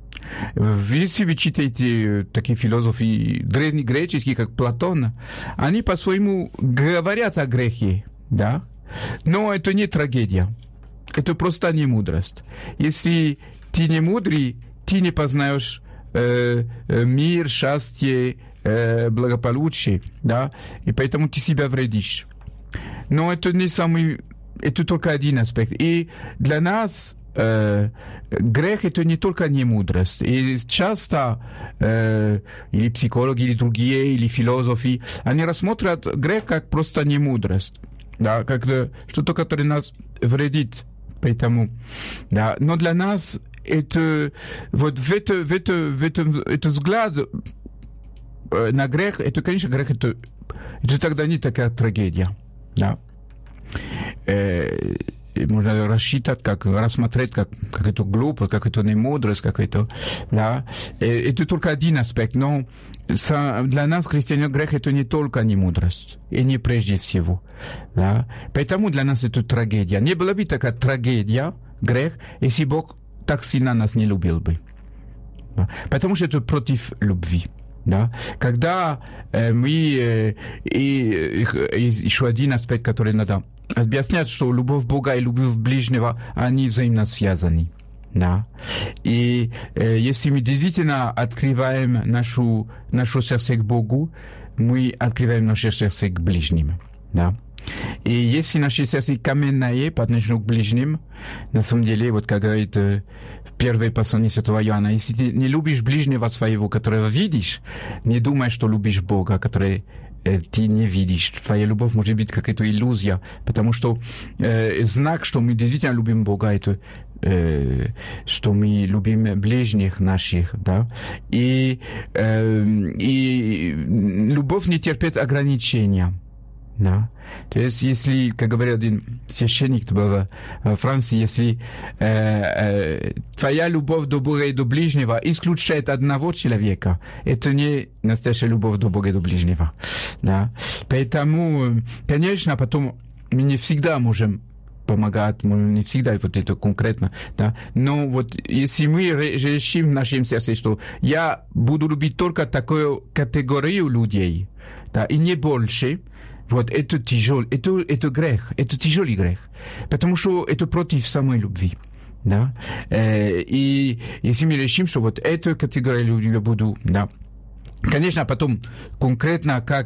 Если вы читаете такие философы древнегреческие, как Платон, они по-своему говорят о грехе, да? Но это не трагедия. Это просто не мудрость. Если ты не мудрый, ты не познаешь э, мир, счастье, э, благополучие, да? И поэтому ты себя вредишь. Но это не самый... Это только один аспект. И для нас э, грех — это не только не мудрость. И часто э, или психологи, или другие, или философы, они рассмотрят грех как просто не мудрость, да, как что-то, которое нас вредит. Поэтому, да. Но для нас это вот в это, в это, в этом, это взгляд э, на грех, это, конечно, грех, это, это тогда не такая трагедия, да. Э, можно рассчитать, как рассмотреть, как, как это глупость, как это не мудрость, как это, да. Это только один аспект, но для нас, христиан, грех — это не только не мудрость, и не прежде всего, да. Поэтому для нас это трагедия. Не была бы такая трагедия, грех, если Бог так сильно нас не любил бы. Да? Потому что это против любви. Да? Когда э, мы... Э, и, и еще один аспект, который надо объяснять, что любовь Бога и любовь ближнего, они взаимно связаны. Да? И э, если мы действительно открываем нашу, наше сердце к Богу, мы открываем наше сердце к ближним. Да? И если наше сердце каменное по отношению к ближним, на самом деле, вот как говорит э, первое послание Святого Иоанна, если ты не любишь ближнего своего, которого видишь, не думай, что любишь Бога, который э, ты не видишь. Твоя любовь может быть какая-то иллюзия, потому что э, знак, что мы действительно любим Бога, это э, что мы любим ближних наших, да, и, э, и любовь не терпит ограничения. Да. То есть, если, как говорил один священник во Франции, если э, э, твоя любовь до Бога и до ближнего исключает одного человека, это не настоящая любовь до Бога и до ближнего. Да. Поэтому, конечно, потом мы не всегда можем помогать, мы не всегда вот это конкретно, да. Но вот если мы решим в нашем сердце, что я буду любить только такую категорию людей, да, и не больше, вот это тяжелый, это, это грех, это тяжелый грех, потому что это против самой любви, да, э, и если мы решим, что вот эту категорию людей я буду, да, конечно, потом конкретно как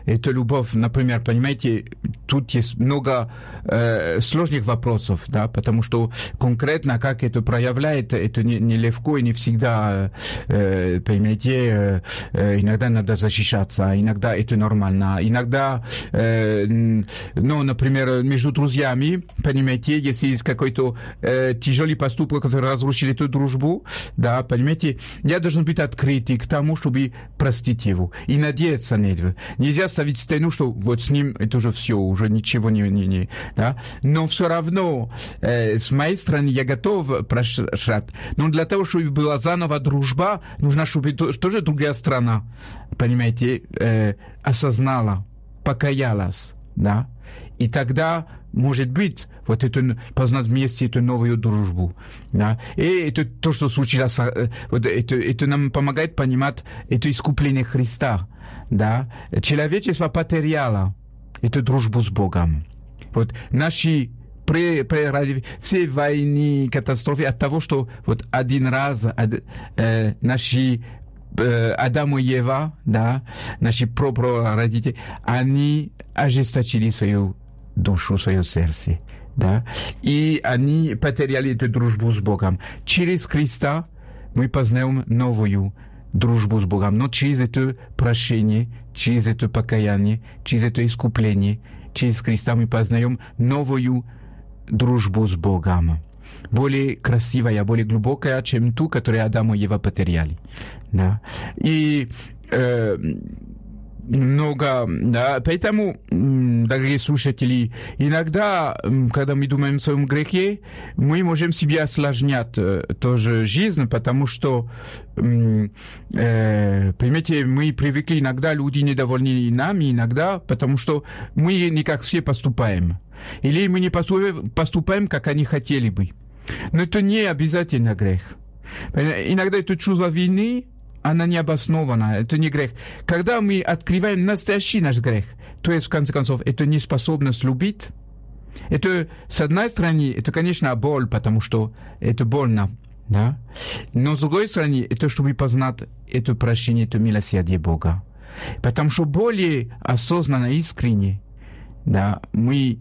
это любовь, например, понимаете, тут есть много э, сложных вопросов, да, потому что конкретно как это проявляет, это не, не легко и не всегда, э, понимаете, э, иногда надо защищаться, иногда это нормально, иногда, э, ну, например, между друзьями, понимаете, если есть какой-то э, тяжелый поступок, который разрушил эту дружбу, да, понимаете, я должен быть открытый к тому, чтобы простить его. И надеяться на это. Нельзя ставить стену, что вот с ним это уже все, уже ничего не... не, не да? Но все равно, э, с моей стороны, я готов прощать. Но для того, чтобы была заново дружба, нужно, чтобы тоже другая страна, понимаете, э, осознала, покаялась, да? И тогда, может быть, вот это, познать вместе эту новую дружбу. Да? И это то, что случилось, вот это, это нам помогает понимать это искупление Христа. Да? Человечество потеряло эту дружбу с Богом. Вот наши при, при, все войны, катастрофы от того, что вот один раз э, наши Адам и Ева, да, наши прародители, они ожесточили свою душу, свое сердце, да, и они потеряли эту дружбу с Богом. Через Христа мы познаем новую дружбу с Богом, но через это прощение, через это покаяние, через это искупление, через Христа мы познаем новую дружбу с Богом. Более красивая, более глубокая, чем ту, которую Адам и Ева потеряли. Да. И э, много, да, поэтому, дорогие слушатели, иногда, когда мы думаем о своем грехе, мы можем себе осложнять тоже жизнь, потому что, э, понимаете, мы привыкли, иногда люди недовольны нами, иногда, потому что мы не как все поступаем. Или мы не поступаем, поступаем, как они хотели бы. Но это не обязательно грех. Иногда это чувство вины, она не обоснована, это не грех. Когда мы открываем настоящий наш грех, то есть, в конце концов, это неспособность любить, это, с одной стороны, это, конечно, боль, потому что это больно, да? Но, с другой стороны, это чтобы познать это прощение, это милосердие Бога. Потому что более осознанно, искренне, да, мы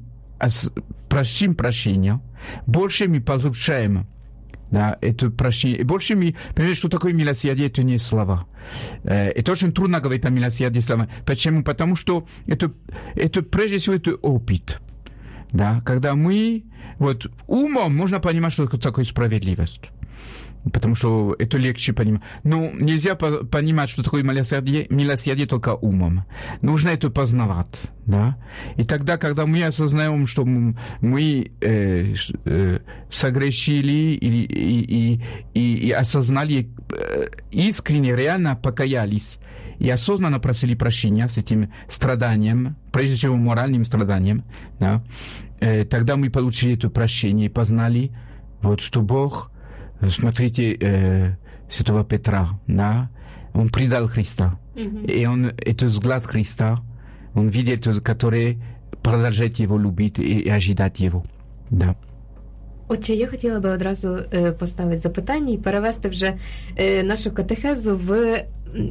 прощим прощение, больше мы получаем, да, это прощение. И больше мы понимаем, что такое милосердие, это не слова. Это очень трудно говорить о милосердии слова. Почему? Потому что это, это прежде всего это опыт. Да? Когда мы, вот, умом можно понимать, что такое справедливость. Потому что это легче понимать. Но нельзя по- понимать, что такое милосердие, милосердие только умом. Нужно это познавать. Да? И тогда, когда мы осознаем, что мы э, э, согрешили и, и, и, и осознали, э, искренне, реально покаялись, и осознанно просили прощения с этим страданием, прежде всего моральным страданием, да? э, тогда мы получили это прощение и познали, вот, что Бог... Смотрите, э, святого Петра, да, он предал Христа. Mm-hmm. И он, это взгляд Христа, он видит, который продолжает его любить и, и ожидать его. Да. Отже, я хотіла би одразу е, поставити запитання і перевести вже е, нашу катехезу в,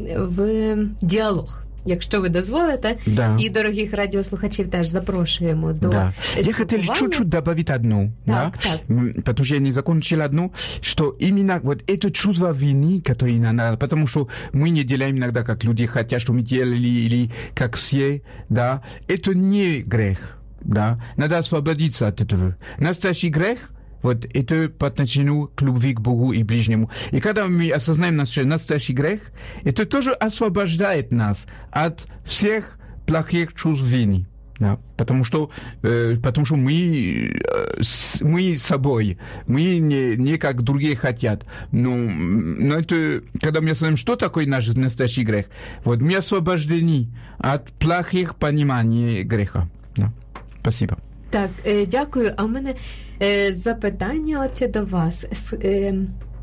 в діалог. Якщо ви дозволите, да. І дорогих радіослухачів теж запрошуємо до да. Я хотел чуть-чуть добавить одну, так, да? так. Потому что я не закончил одну, что именно вот это чувство вины, которое надо, потому что мы не делаем иногда, как люди хотят, что мы делали, или как все, да, это не грех, да, надо освободиться от этого. Настоящий грех, вот это по отношению к любви к Богу и ближнему. И когда мы осознаем наш настоящий грех, это тоже освобождает нас от всех плохих чувств вины. Да? Потому что, э, потому что мы, э, с, мы собой, мы не, не как другие хотят. Но, но это, когда мы осознаем, что такое наш настоящий грех, вот мы освобождены от плохих пониманий греха. Да? Спасибо. Так, е, дякую. А в мене е, запитання отче до вас. Е,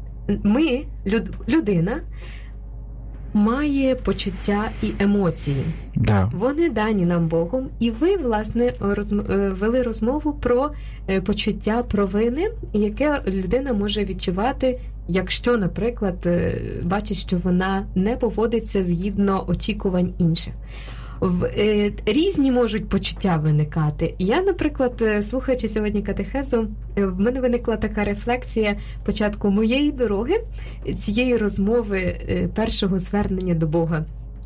ми, люд, людина, має почуття і емоції. Да. Вони дані нам Богом. І ви, власне, розм, е, вели розмову про е, почуття провини, яке людина може відчувати, якщо, наприклад, е, бачить, що вона не поводиться згідно очікувань інших. В, е, різні можуть почуття виникати. Я, наприклад, слухаючи сьогодні катехезу, в мене виникла така рефлексія початку моєї дороги, цієї розмови, е, першого звернення до Бога,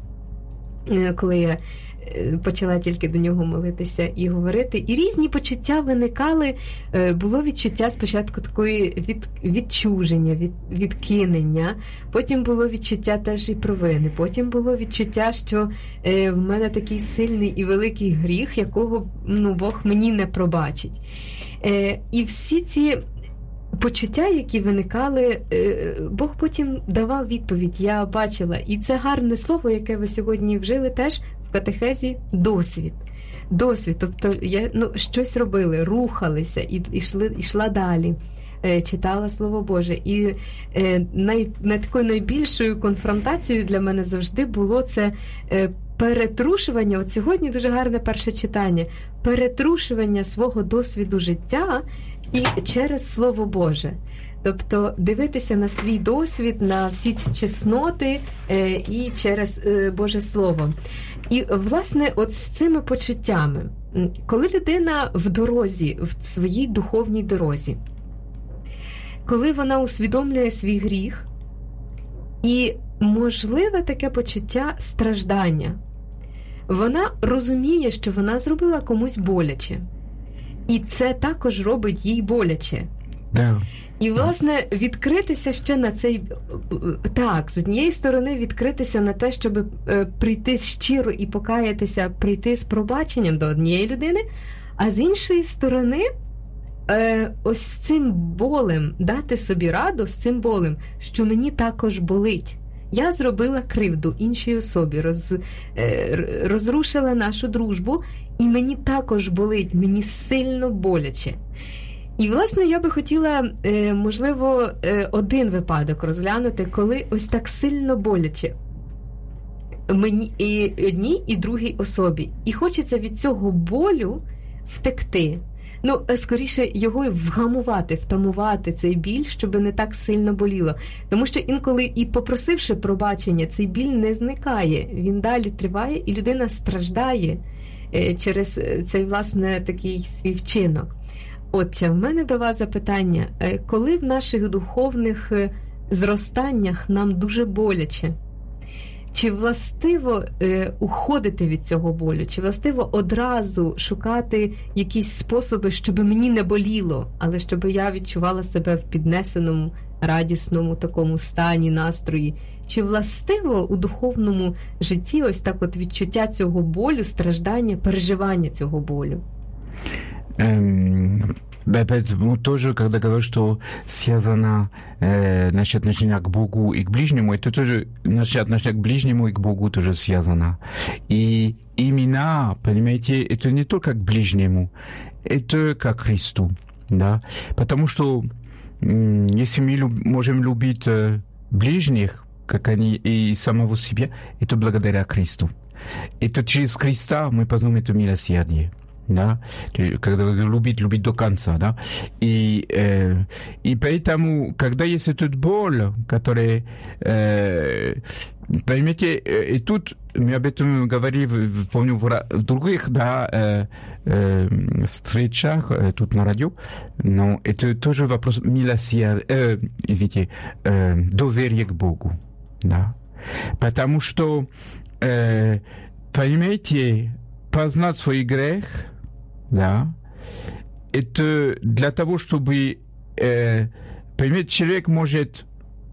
е, коли я почала тільки до нього молитися і говорити. І різні почуття виникали. Було відчуття спочатку такої від, відчуження, від, відкинення. Потім було відчуття теж і провини. Потім було відчуття, що е, в мене такий сильний і великий гріх, якого ну, Бог мені не пробачить. Е, і всі ці почуття, які виникали, Бог потім давав відповідь. Я бачила. І це гарне слово, яке ви сьогодні вжили теж в катехезі – досвід. Досвід. Тобто я, ну, щось робили, рухалися і йшли, йшла далі. Читала Слово Боже. І е, най, най, такою найбільшою конфронтацією для мене завжди було це е, перетрушування. От сьогодні дуже гарне перше читання. Перетрушування свого досвіду життя і через Слово Боже. Тобто дивитися на свій досвід, на всі чесноти е, і через е, Боже Слово. І, власне, от з цими почуттями, коли людина в дорозі, в своїй духовній дорозі, коли вона усвідомлює свій гріх і можливе таке почуття страждання, вона розуміє, що вона зробила комусь боляче. І це також робить їй боляче. Да. І, власне, відкритися ще на цей... Так, з однієї сторони, відкритися на те, щоб прийти щиро і покаятися, прийти з пробаченням до однієї людини, а з іншої сторони, ось з цим болем, дати собі раду з цим болем, що мені також болить. Я зробила кривду іншій особі, роз, розрушила нашу дружбу, і мені також болить, мені сильно боляче. І, власне, я би хотіла, можливо, один випадок розглянути, коли ось так сильно боляче мені і одній, і другій особі. І хочеться від цього болю втекти. Ну, скоріше, його вгамувати, втамувати цей біль, щоб не так сильно боліло. Тому що інколи і попросивши пробачення, цей біль не зникає. Він далі триває, і людина страждає через цей, власне, такий свій вчинок. Отже, в мене до вас запитання. Коли в наших духовних зростаннях нам дуже боляче, чи властиво е, уходити від цього болю, чи властиво одразу шукати якісь способи, щоб мені не боліло, але щоб я відчувала себе в піднесеному, радісному такому стані, настрої? Чи властиво у духовному житті ось так от відчуття цього болю, страждання, переживання цього болю? Um... Поэтому тоже, когда говорю, что связано э, наше отношение к Богу и к ближнему, это тоже наше отношение к ближнему и к Богу тоже связано. И именно, понимаете, это не только к ближнему, это как к Христу, да, потому что м- если мы люб- можем любить э, ближних, как они и самого себя, это благодаря Христу. Это через Христа мы познаем это милосердие. Да, когда любить, любить до конца, да, и, э, и поэтому, когда есть эта боль, которая, э, понимаете, и тут мы об этом говорили, помню, в, в других, да, э, э, встречах, э, тут на радио, но это тоже вопрос милосердия, э, извините, э, доверия к Богу, да, потому что, э, понимаете, познать свой грех, да, это для того, чтобы, э, понимаете, человек может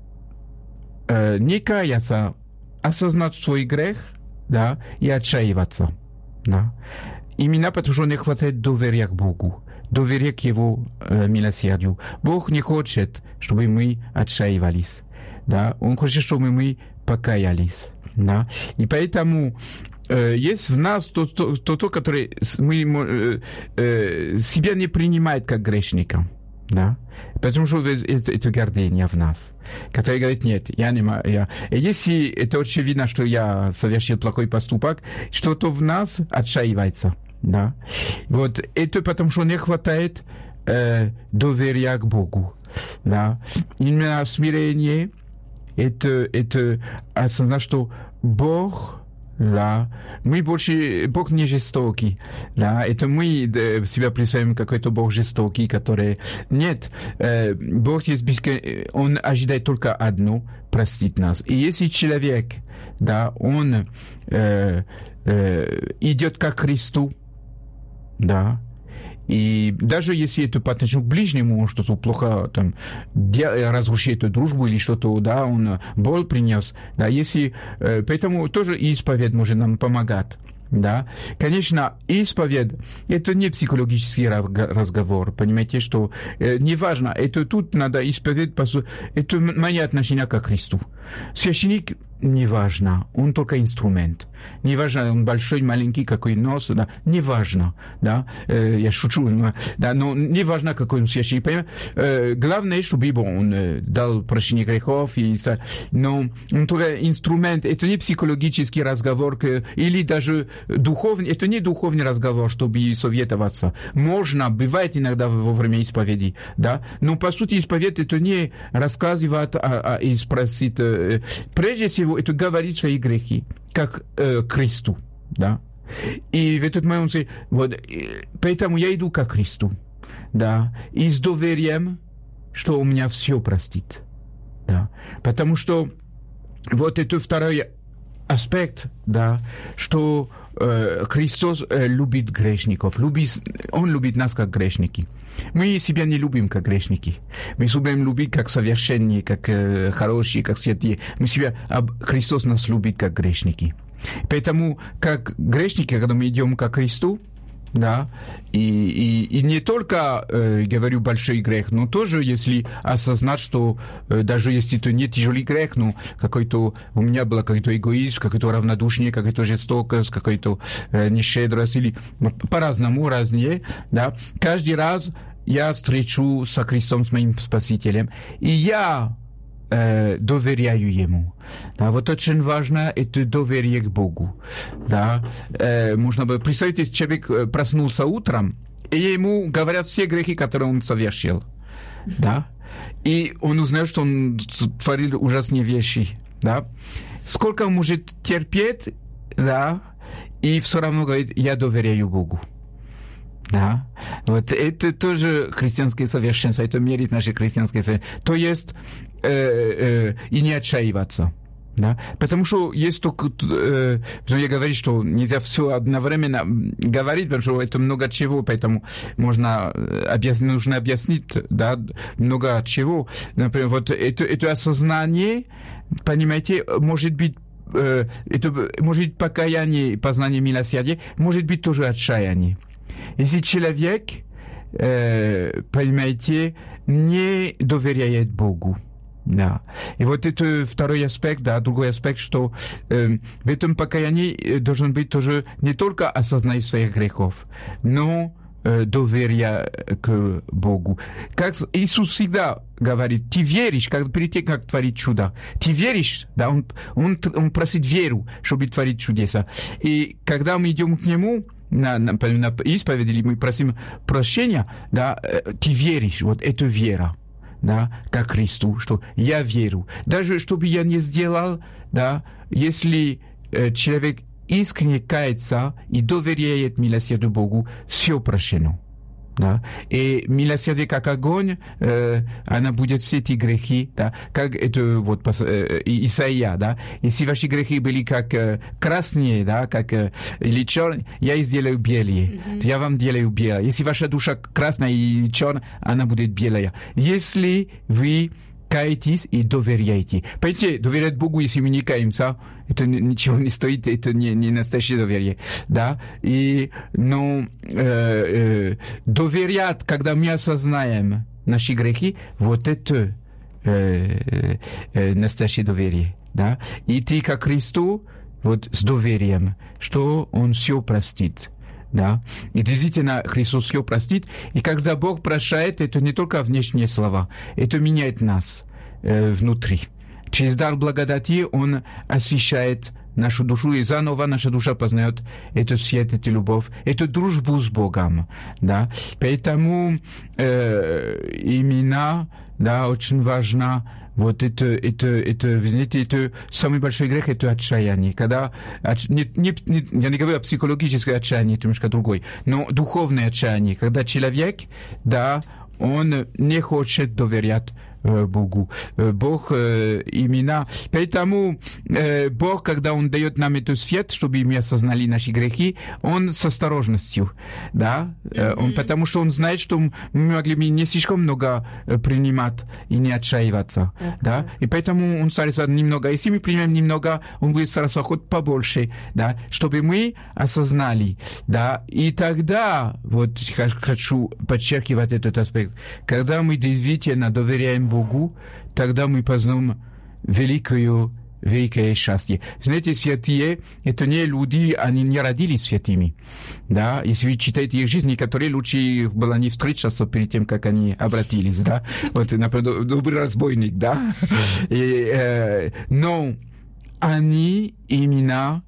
э, не каяться, осознать свой грех, да, и отчаиваться, да, именно потому что не хватает доверия к Богу, доверия к Его э, милосердию. Бог не хочет, чтобы мы отчаивались, да, Он хочет, чтобы мы покаялись, да, и поэтому есть в нас тот, тот, тот который мы, э, э, себя не принимает как грешника, да, потому что это, это гордыня в нас, который говорит, нет, я не могу, я... если это очевидно, что я совершил плохой поступок, что-то в нас отчаивается, да, вот, это потому что не хватает э, доверия к Богу, да, именно смирение, это, это осознать, что Бог, да, мы больше, Бог не жестокий, да, это мы да, себя представим какой-то Бог жестокий, который, нет, э, Бог есть бескон... Он ожидает только одну, простить нас. И если человек, да, он э, э, идет как Христу, да, и даже если это по отношению к ближнему, он что-то плохо там разрушит эту дружбу или что-то, да, он боль принес, да, если, э, поэтому тоже исповедь может нам помогать. Да, конечно, исповедь – это не психологический разговор, понимаете, что э, неважно, это тут надо исповедь, это мои отношения к Христу. Священник неважно, он только инструмент. Неважно, он большой, маленький, какой нос, да, неважно, да, э, я шучу, да, но неважно, какой он священник, понимаете. Э, главное, чтобы bon, он э, дал прощение грехов, и, но он только инструмент, это не психологический разговор, к, или даже духовный, это не духовный разговор, чтобы советоваться. Можно, бывает иногда во время исповеди, да, но по сути исповедь это не рассказывать, а, а и спросить, э, прежде всего, это говорить свои грехи, как э, Христу, да. И в этот момент, вот, поэтому я иду как Христу, да, и с доверием, что у меня все простит, да, потому что вот это второй аспект, да, что э, Христос э, любит грешников, любит, Он любит нас как грешники. Мы себя не любим как грешники. Мы себя любим как совершенные, как э, хорошие, как святые. Мы себя, а Христос нас любит как грешники. Поэтому, как грешники, когда мы идем к Христу, да, и, и, и не только, э, говорю, большой грех, но тоже, если осознать, что э, даже если это не тяжелый грех, но какой-то, у меня был какой-то эгоизм, какой-то равнодушие, какая-то жестокость, какая-то э, нещедрость, или ну, по-разному, разные, да, каждый раз я встречу со Христом, с моим Спасителем, и я э, доверяю Ему. Да, вот очень важно это доверие к Богу. Да, э, можно бы представить, если человек проснулся утром, и ему говорят все грехи, которые он совершил. Да, и он узнает, что он творил ужасные вещи. Да, сколько он может терпеть, да, и все равно говорит, я доверяю Богу. Да, вот это тоже христианское совершенство, это мерит наше христианское совершенство. То есть э, э, и не отчаиваться. Да? Потому что есть только, э, я говорю, что нельзя все одновременно говорить, потому что это много чего, поэтому можно объяснить, нужно объяснить, да, много чего. Например, вот это, это осознание, понимаете, может быть, э, это может быть покаяние, познание милосердия, может быть тоже отчаяние. Если человек, э, понимаете, не доверяет Богу, да. И вот это второй аспект, да, другой аспект, что э, в этом покаянии должен быть тоже не только осознание своих грехов, но э, доверие к Богу. Как Иисус всегда говорит, ты веришь, как, перед тем, как творить чудо, ты веришь, да, он, он, он просит веру, чтобы творить чудеса. И когда мы идем к Нему, на, на, на исповедь, или мы просим прощения, да, ты веришь, вот это вера, да, как Христу, что я верю. Даже что бы я не сделал, да, если э, человек искренне кается и доверяет милосердию Богу, все прощено. Да? И милосердие как огонь, э, она будет все эти грехи, да? Как это вот э, Исаия, да? Если ваши грехи были как э, красные, да, как э, или черные, я их сделаю белые, mm-hmm. я вам делаю белое. Если ваша душа красная и черная, она будет белая. Если вы каетесь и доверяете. Понимаете, доверять Богу, если мы не каемся, это ничего не стоит, это не, не настоящее доверие. Да? И, но э, э, доверять, когда мы осознаем наши грехи, вот это э, э, настоящее доверие. Да? Идти к Христу вот, с доверием, что Он все простит. Да? И действительно, Христос все простит. И когда Бог прощает, это не только внешние слова, это меняет нас э, внутри. Через дар благодати Он освещает нашу душу, и заново наша душа познает эту свет, эту любовь, эту дружбу с Богом. Да? Поэтому э, именно, да, очень важно Вот это, это, это, вы знаете, это самый большой грех, это отчаяние. Когда, не, не, не, я не говорю о психологическом отчаянии, это немножко другой, но духовное отчаяние, когда человек, да, он не хочет доверять Богу. Бог э, именно... Поэтому э, Бог, когда Он дает нам этот свет, чтобы мы осознали наши грехи, Он с осторожностью, да? Mm-hmm. Он, потому что Он знает, что мы могли бы не слишком много принимать и не отчаиваться, okay. да? И поэтому Он старается немного. Если мы примем немного, Он будет стараться хоть побольше, да? Чтобы мы осознали, да? И тогда, вот хочу подчеркивать этот аспект, когда мы действительно доверяем Богу, тогда мы познаем великое, великое счастье. Знаете, святые, это не люди, они не родились святыми. Да? Если вы читаете их жизни, которые лучше было не встречаться перед тем, как они обратились. Да? Вот, например, добрый разбойник. Да? И, э, но они именно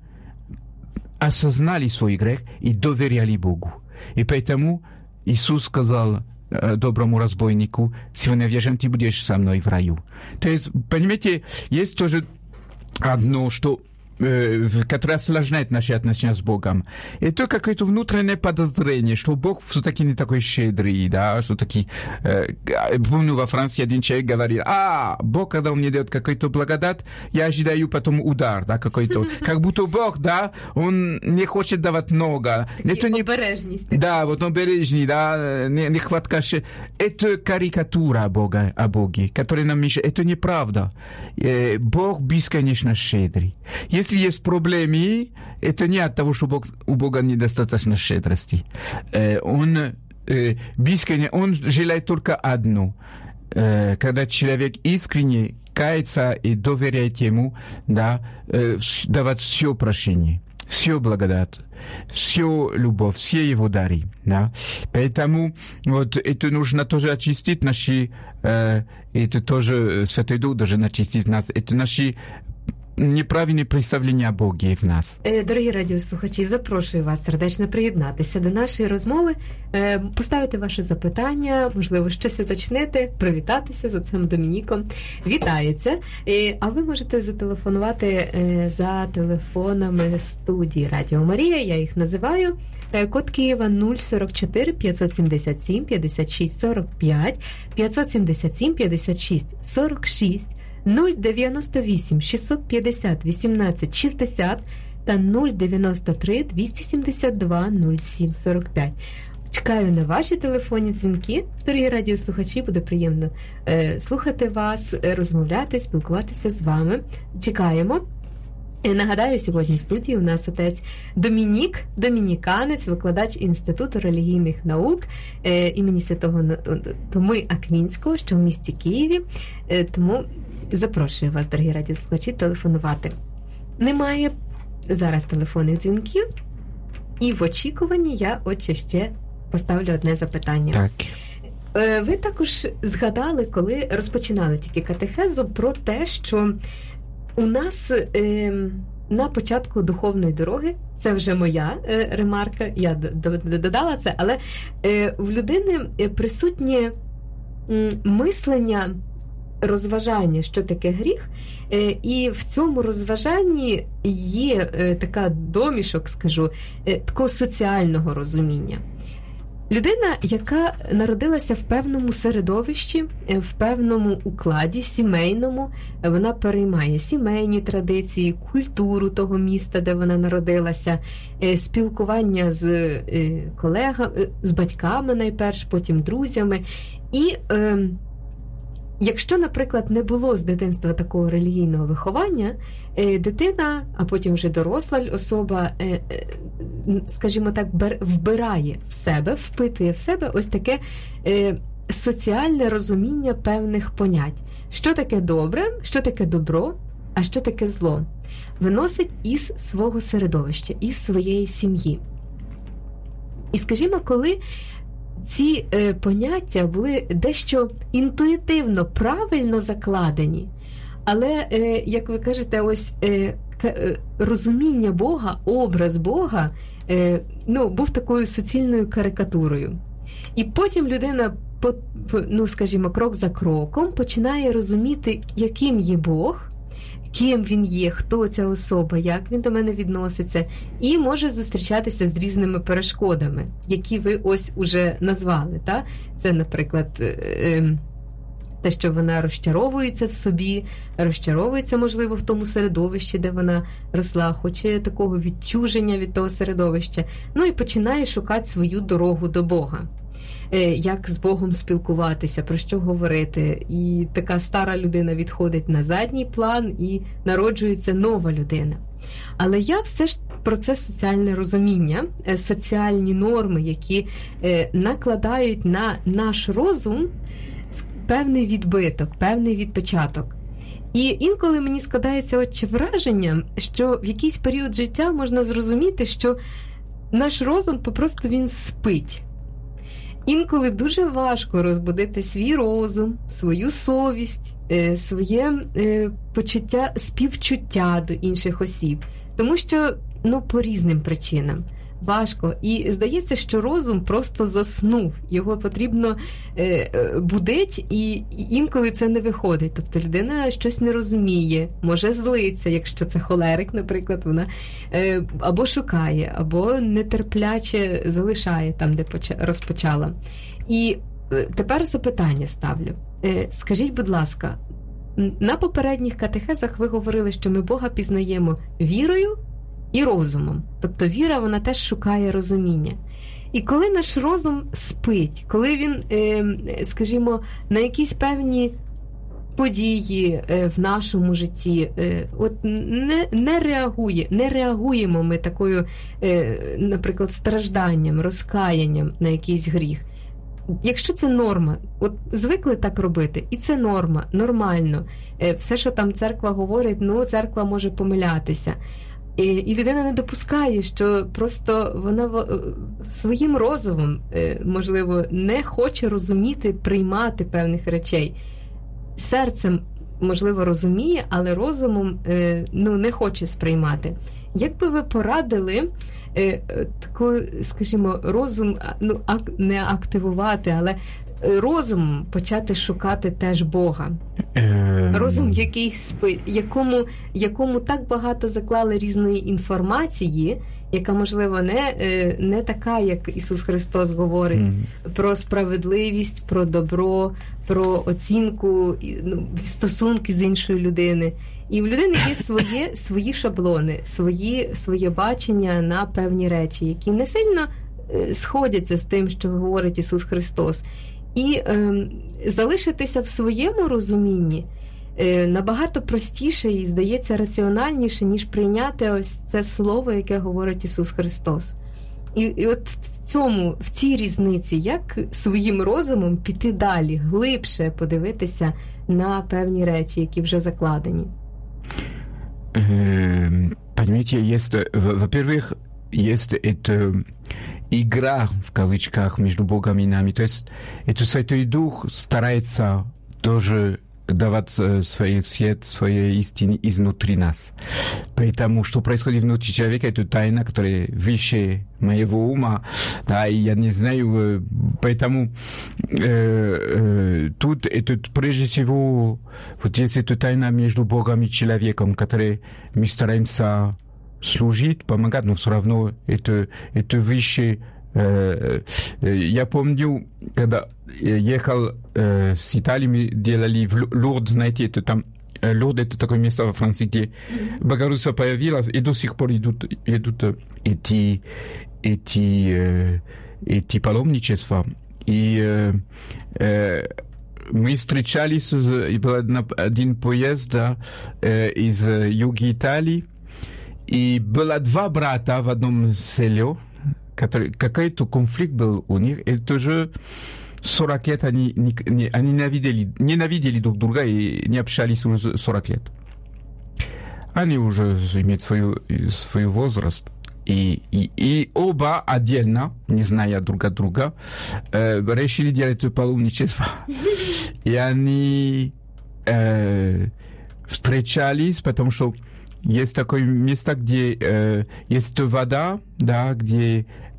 осознали свой грех и доверяли Богу. И поэтому Иисус сказал доброму разбойнику: сегодня вечером ты будешь со мной в раю. То есть, понимаете, есть тоже одно, что которая осложняет наши отношения с Богом. Это какое-то внутреннее подозрение, что Бог все-таки не такой щедрый, да, все-таки... Э, помню, во Франции один человек говорил: а, Бог, когда он мне дает какой-то благодать, я ожидаю потом удар, да, какой-то. Как будто Бог, да, он не хочет давать много. Это не обережность. Да, вот обережный, да, нехватка... Это карикатура Бога, о Боге, которая нам мешает. Это неправда. Бог бесконечно щедрый. Если есть проблемы, это не от того, что Бог, у Бога недостаточно щедрости. Э, он, э, бесконечно, он желает только одно. Э, когда человек искренне кается и доверяет Ему, да, э, давать все прощение, все благодать, все любовь, все Его дары. Да. Поэтому вот это нужно тоже очистить наши... Э, это тоже Святой Дух должен очистить нас. Это наши неправильне представлення о Богі в нас. Дорогі радіослухачі, запрошую вас сердечно приєднатися до нашої розмови, поставити ваше запитання, можливо, щось уточнити, привітатися з отцем Домініком. Вітаються. А ви можете зателефонувати за телефонами студії Радіо Марія, я їх називаю. Код Києва нуль сорок чотири п'ятсот сімдесят сім п'ятдесят шість сорок п'ять, п'ятсот сімдесят сім п'ятдесят шість сорок шість, нуль дев'яносто вісім шістсот п'ятдесят вісімнадцять шістдесят та нуль дев'яносто три двісті сімдесят два нуль сім сорок п'ять. Чекаю на ваші телефонні дзвінки, дорогі радіослухачі, буде приємно е, слухати вас, розмовляти, спілкуватися з вами. Чекаємо. Нагадаю, сьогодні в студії у нас отець Домінік, домініканець, викладач Інституту релігійних наук е, імені Святого Томи Аквінського, що в місті Києві. Е, тому запрошую вас, дорогі радіослухачі, телефонувати. Немає зараз телефонних дзвінків, і в очікуванні я от ще поставлю одне запитання. Так. Е, ви також згадали, коли розпочинали тільки катехезу, про те, що у нас е, на початку духовної дороги, це вже моя е, ремарка, я додала це, але е, в людини присутнє м, мислення, розважання, що таке гріх, е, і в цьому розважанні є е, така домішок, скажу, е, такого соціального розуміння. Людина, яка народилася в певному середовищі, в певному укладі сімейному, вона переймає сімейні традиції, культуру того міста, де вона народилася, спілкування з колегами, з батьками найперш, потім друзями. І е, якщо, наприклад, не було з дитинства такого релігійного виховання, дитина, а потім вже доросла особа, скажімо так, вбирає в себе, впитує в себе ось таке соціальне розуміння певних понять. Що таке добре, що таке добро, а що таке зло. Виносить із свого середовища, із своєї сім'ї. І, скажімо, коли ці е, поняття були дещо інтуїтивно, правильно закладені, але, е, як ви кажете, ось е, е, розуміння Бога, образ Бога, е, ну, був такою суцільною карикатурою. І потім людина, ну, скажімо, крок за кроком починає розуміти, яким є Бог, ким він є, хто ця особа, як він до мене відноситься, і може зустрічатися з різними перешкодами, які ви ось уже назвали. Та? Це, наприклад, те, що вона розчаровується в собі, розчаровується, можливо, в тому середовищі, де вона росла, хоче такого відчуження від того середовища, ну і починає шукати свою дорогу до Бога. Як з Богом спілкуватися, про що говорити. І така стара людина відходить на задній план і народжується нова людина. Але я все ж про це соціальне розуміння, соціальні норми, які накладають на наш розум певний відбиток, певний відпечаток. І інколи мені складається отче враження, що в якийсь період життя можна зрозуміти, що наш розум попросту він спить. Інколи дуже важко розбудити свій розум, свою совість, своє почуття, співчуття до інших осіб. Тому що, ну, по різним причинам важко. І здається, що розум просто заснув. Його потрібно е, будить, і інколи це не виходить. Тобто людина щось не розуміє, може злиться, якщо це холерик, наприклад, вона е, або шукає, або нетерпляче залишає там, де розпочала. І е, тепер запитання ставлю. Е, скажіть, будь ласка, на попередніх катехезах ви говорили, що ми Бога пізнаємо вірою і розумом. Тобто віра, вона теж шукає розуміння. І коли наш розум спить, коли він, скажімо, на якісь певні події в нашому житті от не, не реагує, не реагуємо ми такою, наприклад, стражданням, розкаянням на якийсь гріх. Якщо це норма, от звикли так робити, і це норма, нормально. Все, що там церква говорить, ну, церква може помилятися. І людина не допускає, що просто вона своїм розумом, можливо, не хоче розуміти, приймати певних речей. Серцем, можливо, розуміє, але розумом, ну, не хоче сприймати. Як би ви порадили таку, скажімо, розум, ну, не активувати, але розумом почати шукати теж Бога? Ем... Розум, який спить, якому, якому так багато заклали різної інформації, яка, можливо, не, не така, як Ісус Христос говорить, mm. про справедливість, про добро, про оцінку, ну, стосунки з іншою людиною. І в людини є своє, свої шаблони, свої, своє бачення на певні речі, які не сильно сходяться з тим, що говорить Ісус Христос. І е, залишитися в своєму розумінні е, набагато простіше і, здається, раціональніше, ніж прийняти ось це слово, яке говорить Ісус Христос. І, і от в цьому, в цій різниці, як своїм розумом піти далі, глибше подивитися на певні речі, які вже закладені? Понимаете, есть, во-первых, есть это игра, в кавычках, между Богом и нами. То есть это Святой Дух старается тоже давать свой свет, своей истине изнутри нас. Поэтому, что происходит внутри человека, это тайна, которая выше моего ума, да, и я не знаю, поэтому э, э, тут это прежде всего вот есть эта тайна между Богом и человеком, которой мы стараемся служить, помогать, но все равно это, это выше. Э, э, я помню, когда ехал э, с Италии, мы делали в Лурд, знаете, это там, э, Лурд это такое место во Франции, где Богородица появилась, и до сих пор идут, идут эти, эти, э, эти паломничества. И э, э, мы встречались, и был один поезд, да, э, из юга Италии, и было два брата в одном селе, который, какой-то конфликт был у них, и тоже сорок лет они, не, они ненавидели, ненавидели друг друга и не общались уже сорок лет. Они уже имеют свой, свой возраст. И, и, и оба отдельно, не зная друг от друга, э, решили делать паломничество. И они э, встречались, потому что есть такое место, где э, есть вода, да, где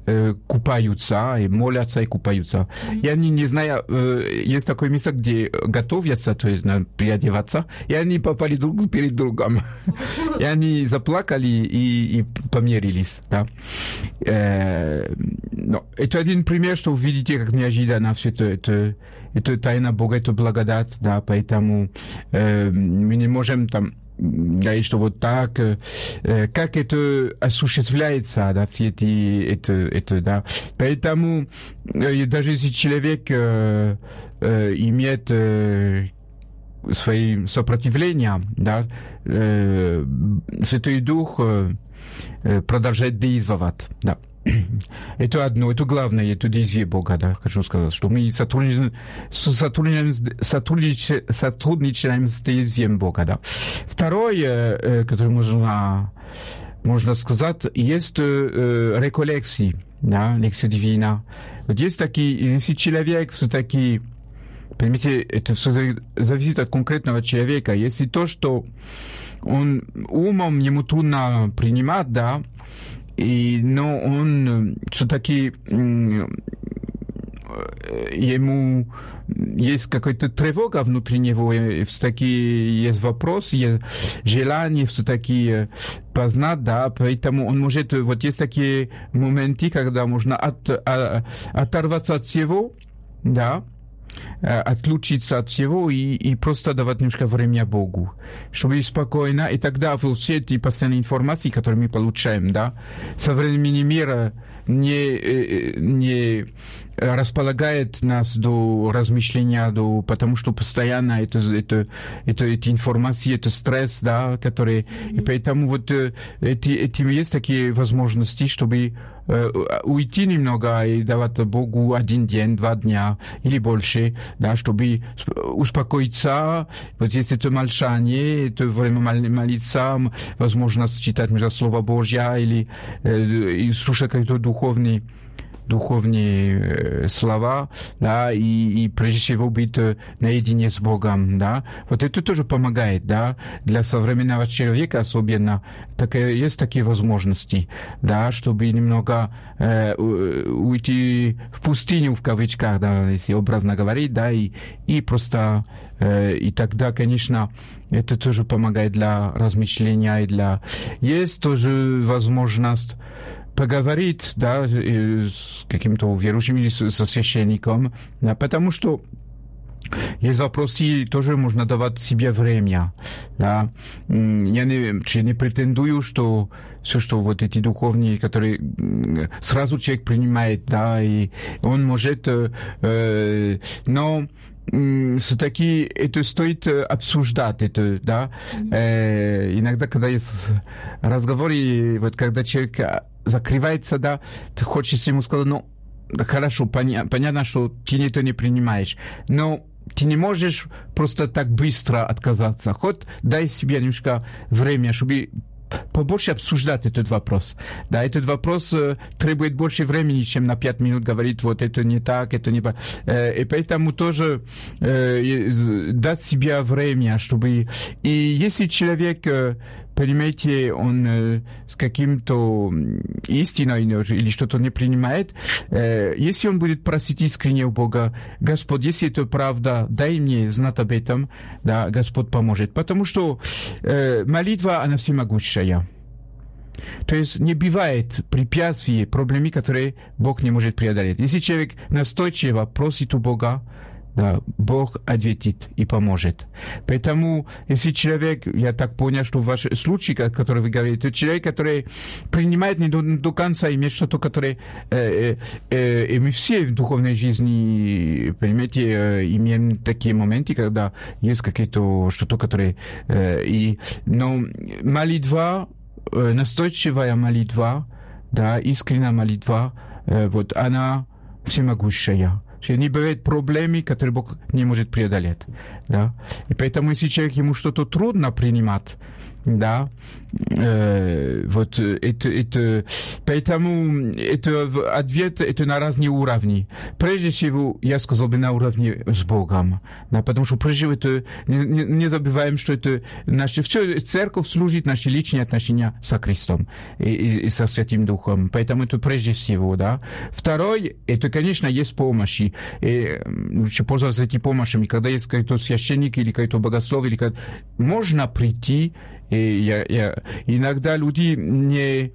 э, купаются, и молятся, и купаются. И они, не знаю, э, есть такое место, где готовятся, то есть надо приодеваться, и они попали друг перед другом. И они заплакали и, и помирились. Да? Э, но это один пример, что вы видите, как неожиданно все это, это, это тайна Бога, это благодать, да, поэтому э, мы не можем там говорить, что вот так, э, как это осуществляется, да, все эти, это, это, да. Поэтому э, даже если человек э, э, имеет э, свои сопротивления, да, э, Святой Дух э, продолжает действовать, да. Это одно, это главное, это действие Бога, да, хочу сказать, что мы сотрудничаем, сотрудничаем, сотрудничаем, сотрудничаем с действием Бога, да. Второе, которое можно, можно сказать, есть э, реколлекции, да, лекция дивина. Вот есть такие, если человек все-таки, понимаете, это все зависит от конкретного человека, если то, что он умом ему трудно принимать, да, и, но он все-таки ему есть какая-то тревога внутри него, все-таки есть вопрос, есть желание все-таки познать, да, поэтому он может, вот есть такие моменты, когда можно от, от, оторваться от всего, да, отключиться от всего и, и просто давать немножко время Богу, чтобы спокойно, и тогда все эти постоянные информации, которые мы получаем, да, современный мир не, не располагает нас до размышления, до, потому что постоянно это, это, это, эти информации, это стресс, да, который, mm-hmm. и поэтому вот эти, эти есть такие возможности, чтобы уйти немного и давать Богу один день, два дня или больше, да, чтобы успокоиться. Вот здесь это молчание, это время молиться, возможность читать между Слово Божье или э, и слушать какие-то духовные духовные э, слова, да, и, и прежде всего быть э, наедине с Богом, да. Вот это тоже помогает, да, для современного человека особенно. Так, есть такие возможности, да, чтобы немного э, уйти в пустыню, в кавычках, да, если образно говорить, да, и, и просто, э, и тогда, конечно, это тоже помогает для размышления и для... Есть тоже возможность поговорить, да, с каким-то верующим или со священником, да, потому что есть вопросы, тоже можно давать себе время, да. Я не, я не претендую, что все, что вот эти духовные, которые сразу человек принимает, да, и он может, э, но все-таки это стоит обсуждать, это, да. Э, иногда, когда есть разговоры, вот когда человек закрывается, да, ты хочешь ему сказать, ну, хорошо, поня- понятно, что ты это не принимаешь, но ты не можешь просто так быстро отказаться. Хоть дай себе немножко время, чтобы побольше обсуждать этот вопрос. Да, этот вопрос э, требует больше времени, чем на пять минут говорить, вот это не так, это не... Э, и поэтому тоже э, дать себе время, чтобы... И если человек, э, понимаете, он э, с каким-то истиной или что-то не принимает, э, если он будет просить искренне у Бога, Господь, если это правда, дай мне знать об этом, да, Господь поможет. Потому что э, молитва, она всемогущая. То есть не бывает препятствий, проблем, которые Бог не может преодолеть. Если человек настойчиво просит у Бога, да, Бог ответит и поможет. Поэтому, если человек, я так понял, что в вашем случае, который вы говорите, это человек, который принимает не до, до конца, имеет что-то, которое... Э, э, и мы все в духовной жизни, понимаете, э, имеем такие моменты, когда есть какие-то что-то, которое... Э, и, но молитва, э, настойчивая молитва, да, искренняя молитва, э, вот она всемогущая. Не бывает проблемы, которые Бог не может преодолеть. Да? И поэтому, если человек, ему что-то трудно принимать, да, э, вот это, это, поэтому это ответ, это на разные уровни. Прежде всего, я сказал бы на уровне с Богом, да, потому что прежде всего это, не, не забываем, что это наша, все, церковь служит наши личные отношения со Христом и, и, и со Святым Духом, поэтому это прежде всего, да. Второй, это, конечно, есть помощь, и лучше пользоваться этими помощями, когда есть какой-то священник или какой-то богослов, или как... можно прийти. И я, я, иногда люди не,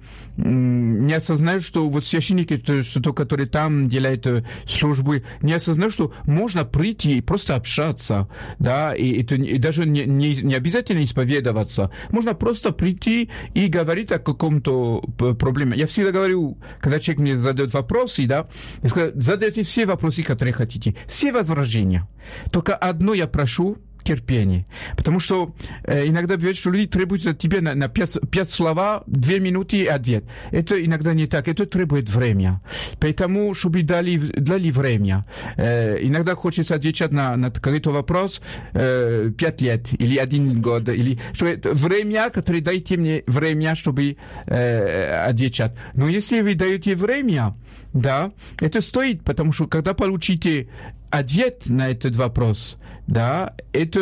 не осознают, что вот священники, это что-то, которые там делают службы, не осознают, что можно прийти и просто общаться, да, и, это, и даже не, не, не обязательно исповедоваться. Можно просто прийти и говорить о каком-то проблеме. Я всегда говорю, когда человек мне задает вопросы, да, я скажу, задайте все вопросы, которые хотите, все возражения. Только одно я прошу, терпение. Потому что э, иногда бывает, что люди требуют от тебя на, на пять, пять слова, две минуты и ответ. Это иногда не так. Это требует время. Поэтому, чтобы дали, дали время. Э, иногда хочется отвечать на, на какой-то вопрос э, пять лет или один год. Или, что это время, которое дайте мне время, чтобы э, отвечать. Но если вы даете время, да, это стоит, потому что когда получите ответ на этот вопрос, да, это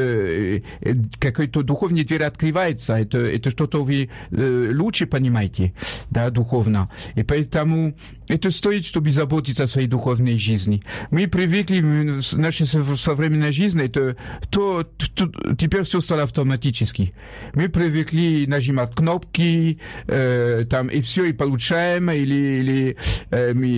э, какой-то духовный дверь открывается, это, это что-то вы э, лучше понимаете, да, духовно. И поэтому это стоит, чтобы заботиться о своей духовной жизни. Мы привыкли в нашей современной жизни, это то, то, теперь все стало автоматически. Мы привыкли нажимать кнопки, э, там, и все, и получаем, или, или э, мы,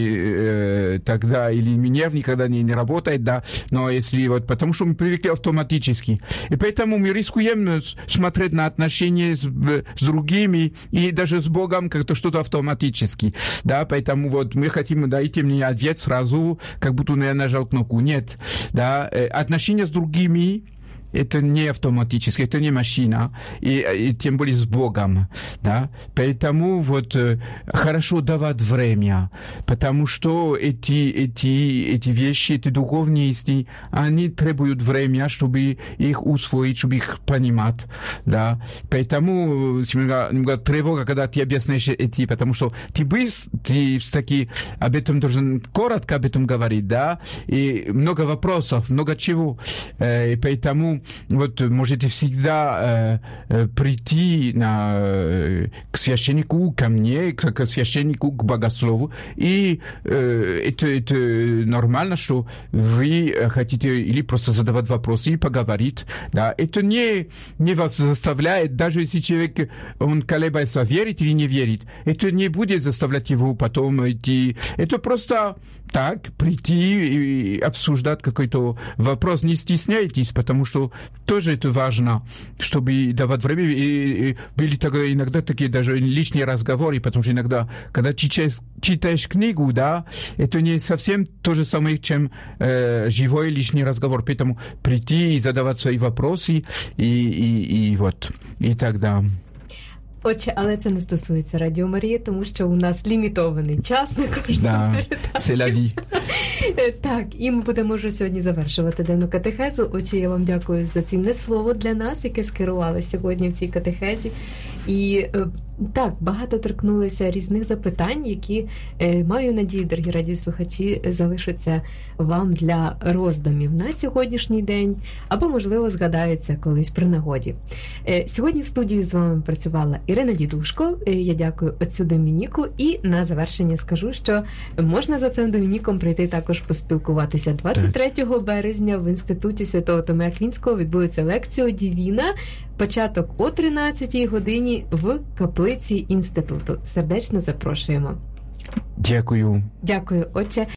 э, тогда, или нерв никогда не, не работает, да, но если вот, потому что мы привыкли автоматически. И поэтому мы рискуем смотреть на отношения с, с другими и даже с Богом как-то что-то автоматически, да, поэтому вот мы хотим, дайте мне ответ сразу, как будто я нажал кнопку. Нет, да, отношения с другими это не автоматически, это не машина, и, и тем более с Богом, да. Поэтому вот хорошо давать время, потому что эти, эти, эти вещи, эти духовные истины, они требуют времени, чтобы их усвоить, чтобы их понимать, да. Поэтому немного тревога, когда ты объясняешь эти, потому что ты быстро, ты все-таки об этом должен коротко об этом говорить, да, и много вопросов, много чего, и поэтому вот можете всегда э, прийти на, э, к священнику, ко мне, к, к священнику, к богослову, и э, это, это нормально, что вы хотите или просто задавать вопросы и поговорить, да, это не, не вас заставляет, даже если человек, он колебается, верит или не верит, это не будет заставлять его потом идти, это просто так, прийти и обсуждать какой-то вопрос, не стесняйтесь, потому что тоже это важно, чтобы давать время. И, и были тогда иногда такие даже личные разговоры, потому что иногда, когда читаешь, читаешь книгу, да, это не совсем то же самое, чем э, живой личный разговор. Поэтому прийти и задавать свои вопросы, и, и, і вот, і тогда... Отже, але це не стосується Радіо Марії, тому що у нас лімітований час на кожну да, передачу. C'est la vie. Так, і ми будемо вже сьогодні завершувати денну катехезу. Отже, я вам дякую за цінне слово для нас, яке скерували сьогодні в цій катехезі. І так, багато торкнулися різних запитань, які, маю надію, дорогі радіослухачі, залишаться вам для роздумів на сьогоднішній день, або, можливо, згадаються колись при нагоді. Сьогодні в студії з вами працювала Ірина Дідушко. Я дякую отцю Домініку. І на завершення скажу, що можна за цим Домініком прийти також поспілкуватися. двадцять третього березня в Інституті Святого Томея Аквінського відбудеться лекція Дівіна. Початок о тринадцятій годині в каплиці інституту. Сердечно запрошуємо. Дякую. Дякую, отче.